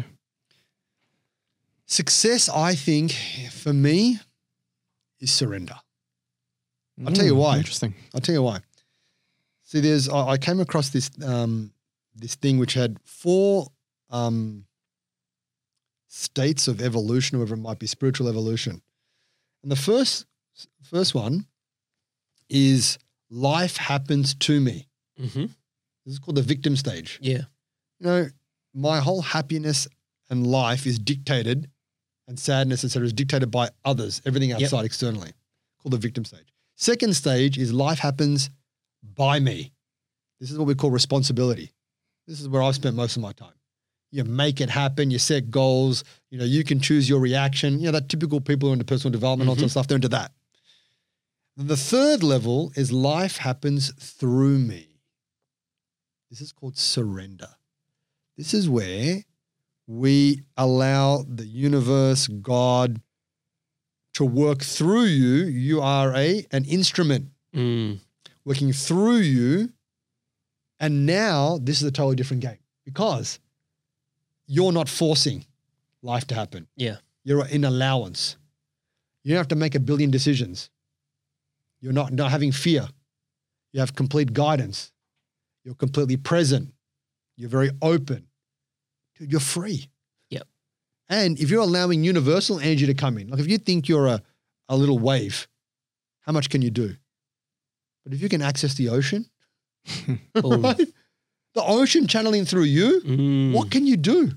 Success, I think, for me, is surrender. I'll tell you Mm, why. Interesting. I'll tell you why. See, there's I, I came across this um, this thing which had four um, states of evolution, or whatever it might be, spiritual evolution. And the first first one is life happens to me. Mm-hmm. This is called the victim stage. Yeah. You know, my whole happiness and life is dictated, and sadness, et cetera, is dictated by others, everything outside externally, called the victim stage. Second stage is life happens by me. This is what we call responsibility. This is where I've spent most of my time. You make it happen, you set goals, you know, you can choose your reaction. You know, that typical people who are into personal development, all Mhm. sorts of stuff, they're into that. The third level is life happens through me. This is called surrender. This is where we allow the universe, God, to work through you. You are a an instrument Mm. working through you. And now this is a totally different game because you're not forcing life to happen. Yeah. You're in allowance. You don't have to make a billion decisions. You're not, not having fear. You have complete guidance. You're completely present. You're very open. Dude, you're free. Yep. And if you're allowing universal energy to come in, like if you think you're a, a little wave, how much can you do? But if you can access the ocean, Boom. right? The ocean channeling through you, Mm. what can you do?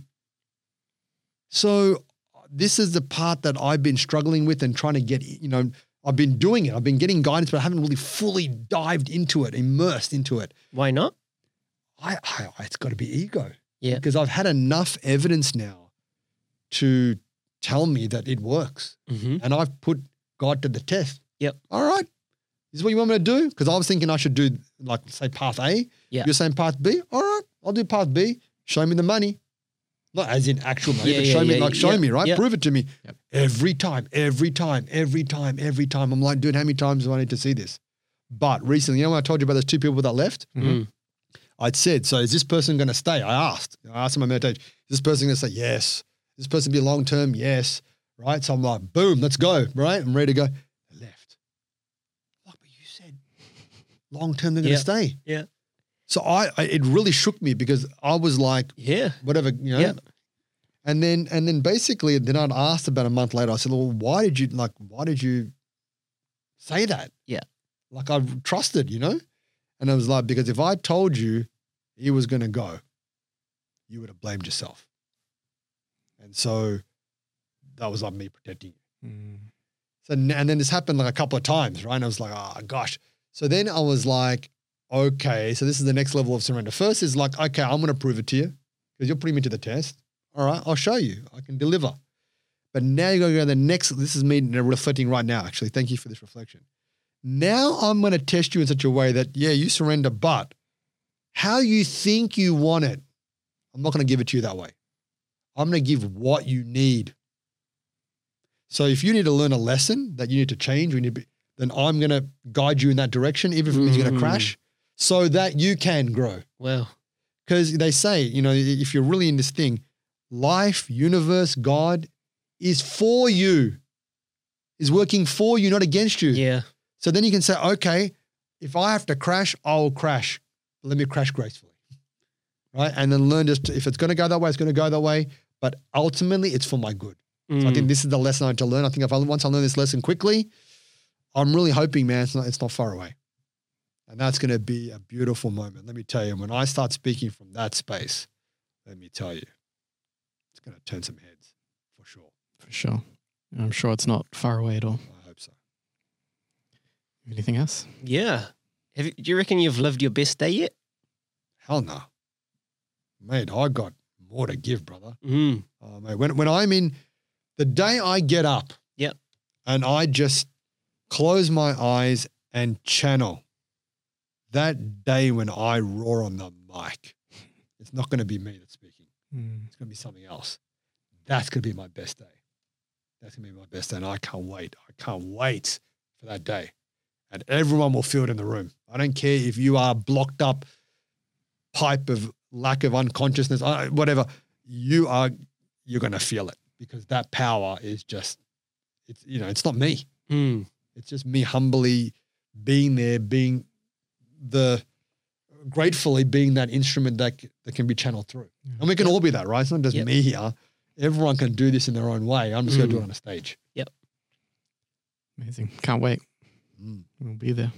So this is the part that I've been struggling with and trying to get, you know, I've been doing it. I've been getting guidance, but I haven't really fully dived into it, immersed into it. Why not? I, I it's got to be ego. Yeah. Because I've had enough evidence now to tell me that it works. Mm-hmm. And I've put God to the test. Yep. All right. This is what you want me to do? Because I was thinking I should do, like, say, path A. Yeah. You're saying path B? All right. I'll do path B. Show me the money. Not as in actual money, Yeah, but yeah, show me, yeah, like, show yeah, me, right? yeah. Prove it to me. Yep. Every time, every time, every time, every time. I'm like, dude, how many times do I need to see this? But recently, you know when I told you about those two people that left? Mm. I'd said, so is this person going to stay? I asked. I asked in my meditation, is this person going to say yes? Is this person be long-term? Yes. Right? So I'm like, boom, let's go. Right? I'm ready to go. They left. Like, but you said long-term they're going to Yeah. stay. Yeah. So I, I it really shook me because I was like, Yeah. whatever, you know. Yeah. And then and then basically then I'd asked about a month later, I said, well, why did you like why did you say that? Yeah. Like I trusted, you know? And I was like, because if I told you he was gonna go, you would have blamed yourself. And so that was like me protecting you. Mm. So and then this happened like a couple of times, right? And I was like, oh gosh. So then I was like, okay, so this is the next level of surrender. First is like, okay, I'm gonna prove it to you because you're putting me to the test. All right, I'll show you. I can deliver. But now you're going to go to the next. This is me reflecting right now, actually. Thank you for this reflection. Now I'm going to test you in such a way that, yeah, you surrender, but how you think you want it, I'm not going to give it to you that way. I'm going to give what you need. So if you need to learn a lesson that you need to change, we need to be, then I'm going to guide you in that direction, even if it means you're going to crash, so that you can grow. Wow. Because they say, you know, if you're really in this thing, life, universe, God is for you, is working for you, not against you. Yeah. So then you can say, okay, if I have to crash, I'll crash. Let me crash gracefully, right? And then learn just, to, if it's going to go that way, it's going to go that way. But ultimately, it's for my good. Mm. So I think this is the lesson I had to learn. I think if I, once I learn this lesson quickly, I'm really hoping, man, it's not, it's not far away. And that's going to be a beautiful moment. Let me tell you, when I start speaking from that space, let me tell you, it's going to turn some heads for sure. For sure. I'm sure it's not far away at all. I hope so. Anything else? Yeah. Have you, do you reckon you've lived your best day yet? Hell no. Mate, I got more to give, brother. Mm. Oh, mate, when, when I'm in, the day I get up Yep. and I just close my eyes and channel, that day when I roar on the mic, it's not going to be me that's speaking. Mm. It's going to be something else. That's going to be my best day. That's going to be my best day. And I can't wait. I can't wait for that day. And everyone will feel it in the room. I don't care if you are blocked up pipe of lack of unconsciousness, whatever, you are, you're going to feel it because that power is just, it's, you know, it's not me. Mm. It's just me humbly being there, being the, gratefully being that instrument that, that can be channeled through. Yeah. And we can Yep. all be that, right? It's not just Yep. me here. Everyone can do this in their own way. I'm just going Mm. to do it on a stage. Yep. Amazing. Can't wait. Mm. We'll be there.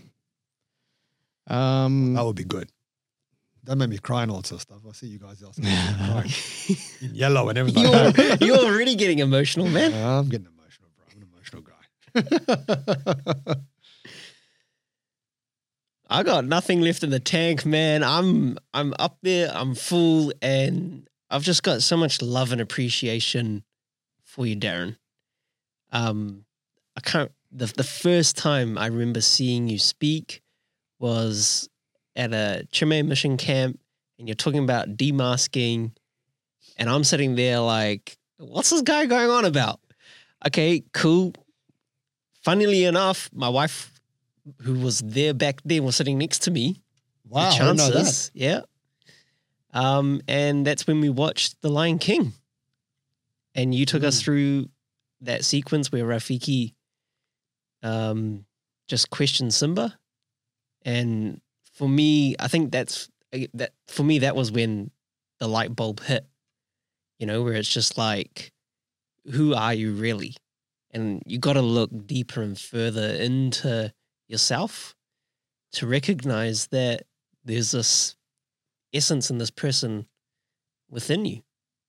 Um, That would be good. That made me cry and all that sort of stuff. I see you guys else crying in yellow and everything. like You're, that. you're already getting emotional, man. Uh, I'm getting emotional, bro. I'm an emotional guy. I got nothing left in the tank, man. I'm I'm up there. I'm full, and I've just got so much love and appreciation for you, Darren. Um, I can't. The the first time I remember seeing you speak was at a Chime mission camp, and you're talking about demasking, and I'm sitting there like, what's this guy going on about? Okay, cool. Funnily enough, my wife, who was there back then, was sitting next to me. Wow, The I didn't know that. chances, yeah. Um, and that's when we watched The Lion King. And you took us Mm. through that sequence where Rafiki um, just questioned Simba. And for me, I think that's that. For me, that was when the light bulb hit. You know, where it's just like, who are you really? And you got to look deeper and further into yourself to recognize that there's this essence in this person within you.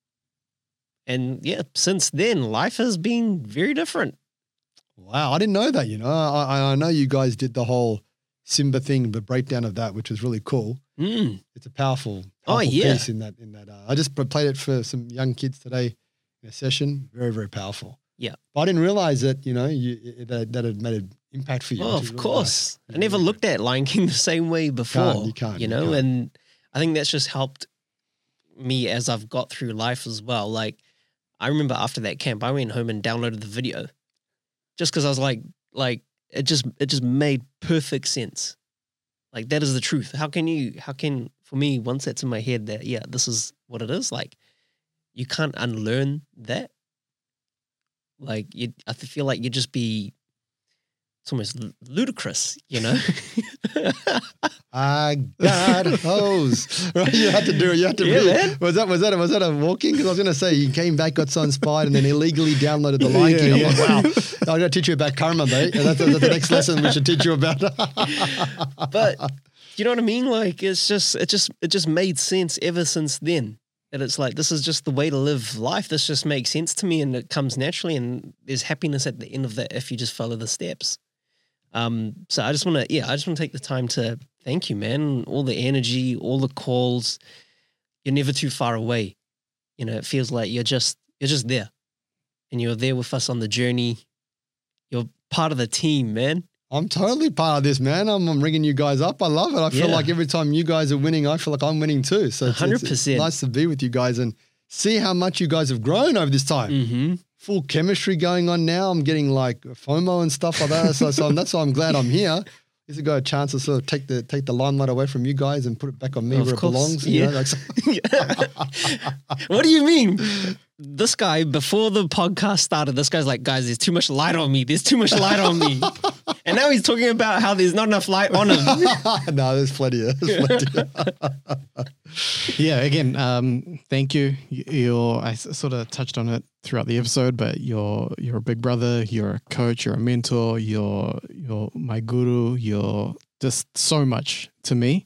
And yeah, since then, life has been very different. Wow, I didn't know that. You know, I, I know you guys did the whole Simba thing, the breakdown of that, which was really cool. Mm. It's a powerful, Oh, powerful yeah. piece in that. In that, uh, I just played it for some young kids today in a session. Very, very powerful. Yeah. But I didn't realize that. You know, you, that that had made an impact for you. Oh, which is of really course. nice. I never Really looked at Lion King the same way before. you can't, You you know, can't. and I think that's just helped me as I've got through life as well. Like, I remember after that camp, I went home and downloaded the video just because I was like, like, it just, it just made perfect sense. Like, that is the truth. How can you, how can, for me, once that's in my head that, yeah, this is what it is, like, you can't unlearn that. Like, you, I feel like you'd just be, it's almost ludicrous, you know? I got hose. Right? You had to do it. You had to. Yeah, be, man. Was that was that was that a walking? Because I was going to say he came back, got so inspired, and then illegally downloaded the Lion King. Yeah, I'm like, wow, I'm going to teach you about karma, mate. And that's, that's the next lesson we should teach you about. But you know what I mean? Like it's just it just it just made sense ever since then. That it's like this is just the way to live life. This just makes sense to me, and it comes naturally. And there's happiness at the end of that if you just follow the steps. Um, so I just want to, yeah, I just want to take the time to thank you, man. All the energy, all the calls. You're never too far away. You know, it feels like you're just you're just there, and you're there with us on the journey. You're part of the team, man. I'm totally part of this, man. I'm, I'm ringing you guys up. I love it. I feel Yeah. like every time you guys are winning, I feel like I'm winning too. So it's, one hundred it's, percent. it's nice to be with you guys and see how much you guys have grown over this time. Mm-hmm. Full chemistry going on now. I'm getting like FOMO and stuff like that. So, so that's why I'm glad I'm here. This has got a chance to sort of take the take the limelight away from you guys and put it back on me Of where course, it belongs. yeah. You know, like, so- What do you mean? This guy, before the podcast started, this guy's like, guys, there's too much light on me. There's too much light on me. And now he's talking about how there's not enough light on him. no, there's plenty. Of, there's plenty. Yeah, again, um, thank you. Y- You're, I s- sort of touched on it throughout the episode, but you're you're a big brother, you're a coach, you're a mentor, you're you're my guru, you're just so much to me.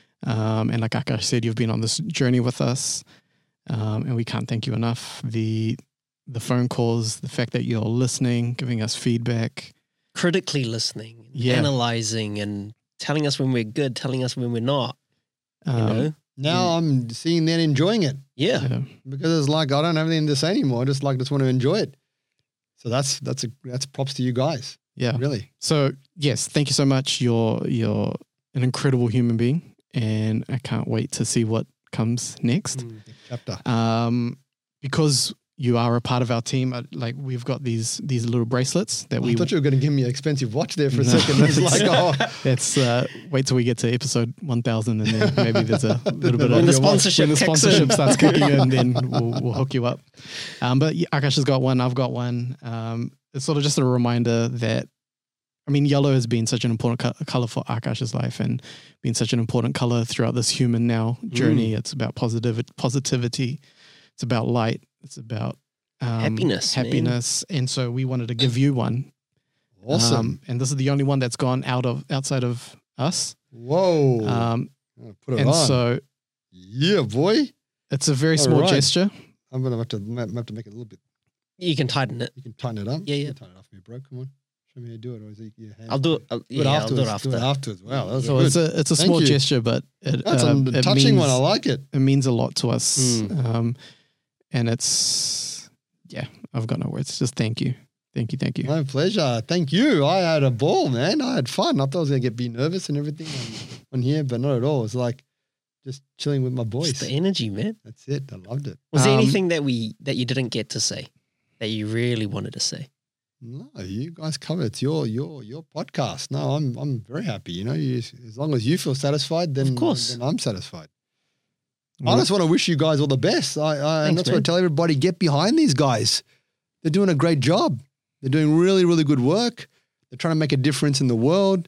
Um, and like Akash said, you've been on this journey with us, um, and we can't thank you enough. The the phone calls, the fact that you're listening, giving us feedback. Critically listening, Yeah. analyzing, and telling us when we're good, telling us when we're not. You Um, know? Now I'm seeing that enjoying it Yeah. yeah. because it's like I don't have anything to say anymore. I just like just want to enjoy it. So that's that's a that's props to you guys. Yeah. Really. So yes, thank you so much. You're you're an incredible human being, and I can't wait to see what comes next. Mm. Chapter. Um, because you are a part of our team. uh, Like we've got these these little bracelets that I we. thought you were going to give me an expensive watch there for a No. second. It's like, oh, Let's uh, wait till we get to episode one thousand, and then maybe there's a little bit When of the your watch- sponsorship when the kicks sponsorship in. starts kicking in, then we'll, we'll hook you up. Um, but yeah, Akash has got one. I've got one. Um, it's sort of just a reminder that, I mean, yellow has been such an important co- color for Akash's life and been such an important color throughout this human now journey. It's about positivity, positivity. It's about light. It's about um, Happiness, man. happiness. And so we wanted to give you one. awesome. Um, and this is the only one that's gone out of outside of us. Whoa. Um, Oh, put it and on. so yeah, boy. it's a very All small right. gesture. I'm going to have to might have to make it a little bit. You can tighten it. You can tighten it up. Yeah, You yeah. can tighten it up for me, bro. Come on. Show me how to do it. Or is it your hand? I'll do it. I'll, Do it yeah, I'll afterwards. do it after. Do it afterwards. Wow. That was So good. it's a it's a Thank small you. gesture, but it, That's uh, a it touching means, one. I like it. It means a lot to us. Mm. Um, and it's yeah, I've got no words. Just thank you, thank you, thank you. My pleasure. Thank you. I had a ball, man. I had fun. I thought I was going to get be nervous and everything on, on here, but not at all. It's like just chilling with my boys. Just the energy, man. That's it. I loved it. Was there Um, anything that we that you didn't get to say that you really wanted to say? No, you guys cover it. It's your your your podcast. No, I'm I'm very happy. You know, you, as long as you feel satisfied, then Of course. then I'm satisfied. I Well, just want to wish you guys all the best. I, I and Thanks, that's what I man. tell everybody: get behind these guys. They're doing a great job. They're doing really really good work. They're trying to make a difference in the world.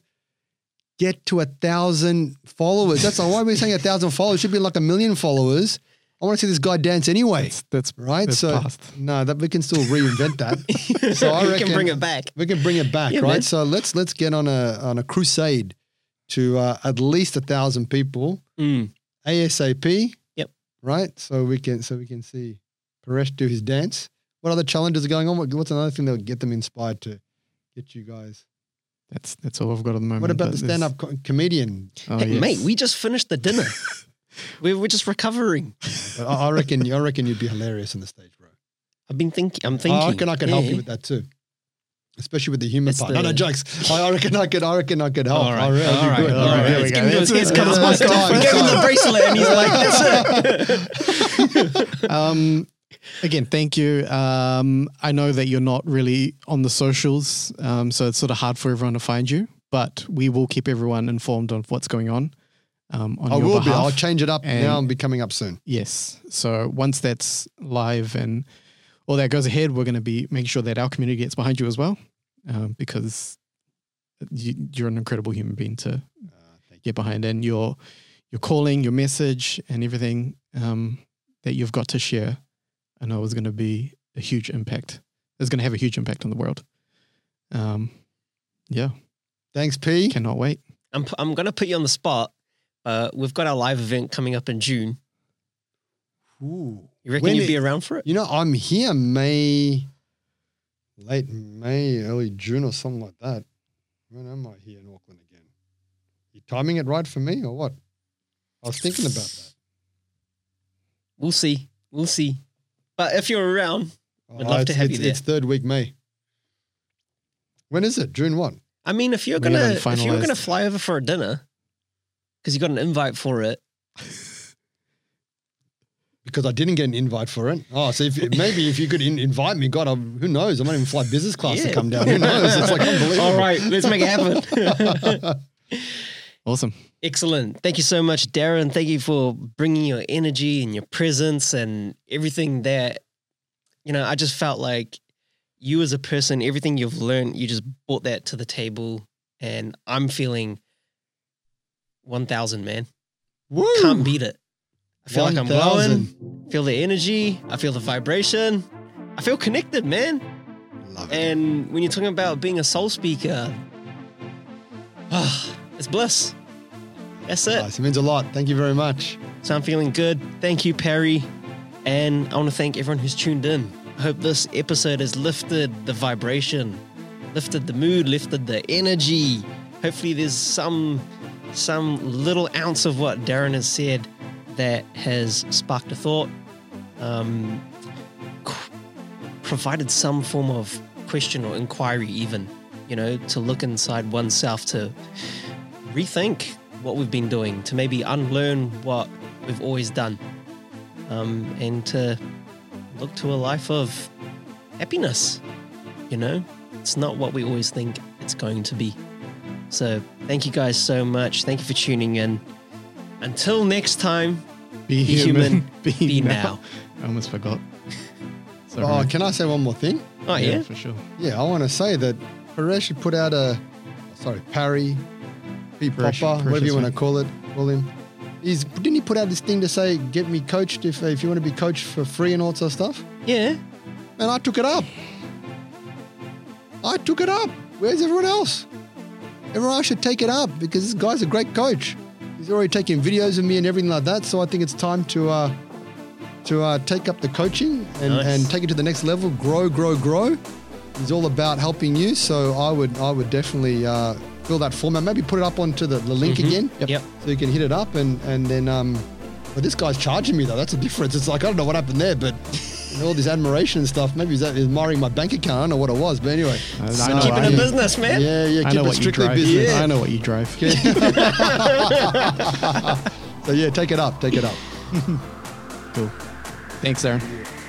Get to a thousand followers. That's not why we're saying a thousand followers. It should be like a million followers. I want to see this guy dance anyway. That's that's Right, that's so past. no, that we can still reinvent that. So I you reckon can bring it back. we can bring it back, Yeah, right? man. So let's let's get on a on a crusade to uh, at least a thousand people Mm. ASAP. Yep. Right. So we can so we can see Paresh do his dance. What other challenges are going on? What, what's another thing that would get them inspired to get you guys? That's that's all I've got at the moment. What about but the there's- stand up co- comedian? Oh, Hey, yes. mate, we just finished the dinner. we're, we're just recovering. I, I reckon I reckon you'd be hilarious on the stage, bro. I've been thinking. I'm thinking. I reckon I could Yeah, help yeah. you with that too. Especially with the human It's part. the- no, no jokes. I, I reckon I could. I reckon I could help. All right, I reckon all I'd be right, good. all right. There we Let's go. give him It's- the- let's it's give him it's the- time, we it's gave him the time. bracelet, and he's like, "That's it." um, again, thank you. Um, I know that you're not really on the socials, um, so it's sort of hard for everyone to find you. But we will keep everyone informed of what's going on. Um, on I your will be. behalf. I'll change it up And- now and be coming up soon. Yes. So once that's live and all that goes ahead, we're going to be making sure that our community gets behind you as well, um, because you, you're an incredible human being to get behind, and your your calling, your message, and everything um, that you've got to share. I know is going to be a huge impact. It's going to have a huge impact on the world. Um, yeah. Thanks, P. Cannot wait. I'm I'm going to put you on the spot. Uh, we've got our live event coming up in June. Ooh. You reckon When you'd it- be around for it? You know, I'm here May, late May, early June or something like that. When am I here in Auckland again? You timing it right for me or what? I was thinking about that. We'll see. We'll see. But if you're around, We'd Oh, love to it's- have it's, you there. It's third week May. When is it? June what? I mean, if you're We gonna haven't if you were gonna finalised. fly over for a dinner, because you got an invite for it. Because I didn't get an invite for it. Oh, so if maybe if you could in, invite me, God, I, who knows? I might even fly business class to Yeah. come down. Who knows? It's like unbelievable. All right, let's make it happen. Awesome. Excellent. Thank you so much, Darren. Thank you for bringing your energy and your presence and everything that, you know, I just felt like you as a person, everything you've learned, you just brought that to the table. And I'm feeling one thousand, man. Woo! Can't beat it. I feel like I'm glowing. one thousand. Feel the energy. I feel the vibration. I feel connected, man. Love it. And when you're talking about being a soul speaker, ah, it's bliss. That's it. Nice. It means a lot. Thank you very much. So I'm feeling good. Thank you, Perry. And I want to thank everyone who's tuned in. I hope this episode has lifted the vibration, lifted the mood, lifted the energy. Hopefully there's some some little ounce of what Darren has said that has sparked a thought, um, qu- provided some form of question or inquiry even, you know, to look inside oneself, to rethink what we've been doing, to maybe unlearn what we've always done, um, and to look to a life of happiness. You know, it's not what we always think it's going to be. So thank you guys so much. Thank you for tuning in. Until next time, Be, Be human. human, Be, be now. now. I almost forgot. Sorry. Oh, can I say one more thing? Oh, yeah? for sure. Yeah, I want to say that Paresh had put out a, sorry, Parry, P Paresh- Popper, Paresh whatever you is want to fine. call it, call him. He's, didn't he put out this thing to say, get me coached if, if you want to be coached for free and all that sort of stuff? Yeah. And I took it up. I took it up. Where's everyone else? Everyone else should take it up because this guy's a great coach. He's already taking videos of me and everything like that. So I think it's time to uh, to uh, take up the coaching and, Nice. and take it to the next level. Grow, grow, grow. He's all about helping you. So I would I would definitely uh, fill that format. Maybe put it up onto the, the link Mhm. again. Yep. So you can hit it up and and then. Um, but this guy's charging me though. That's the difference. It's like I don't know what happened there, but. All this admiration and stuff. Maybe he's admiring my bank account. I don't know what it was, but anyway. I, So- I know, Keeping I, it business, man. Yeah, yeah. I Keep know it what you strictly drive. business. I know what you drive. So yeah, take it up. Take it up. Cool. Thanks, Aaron.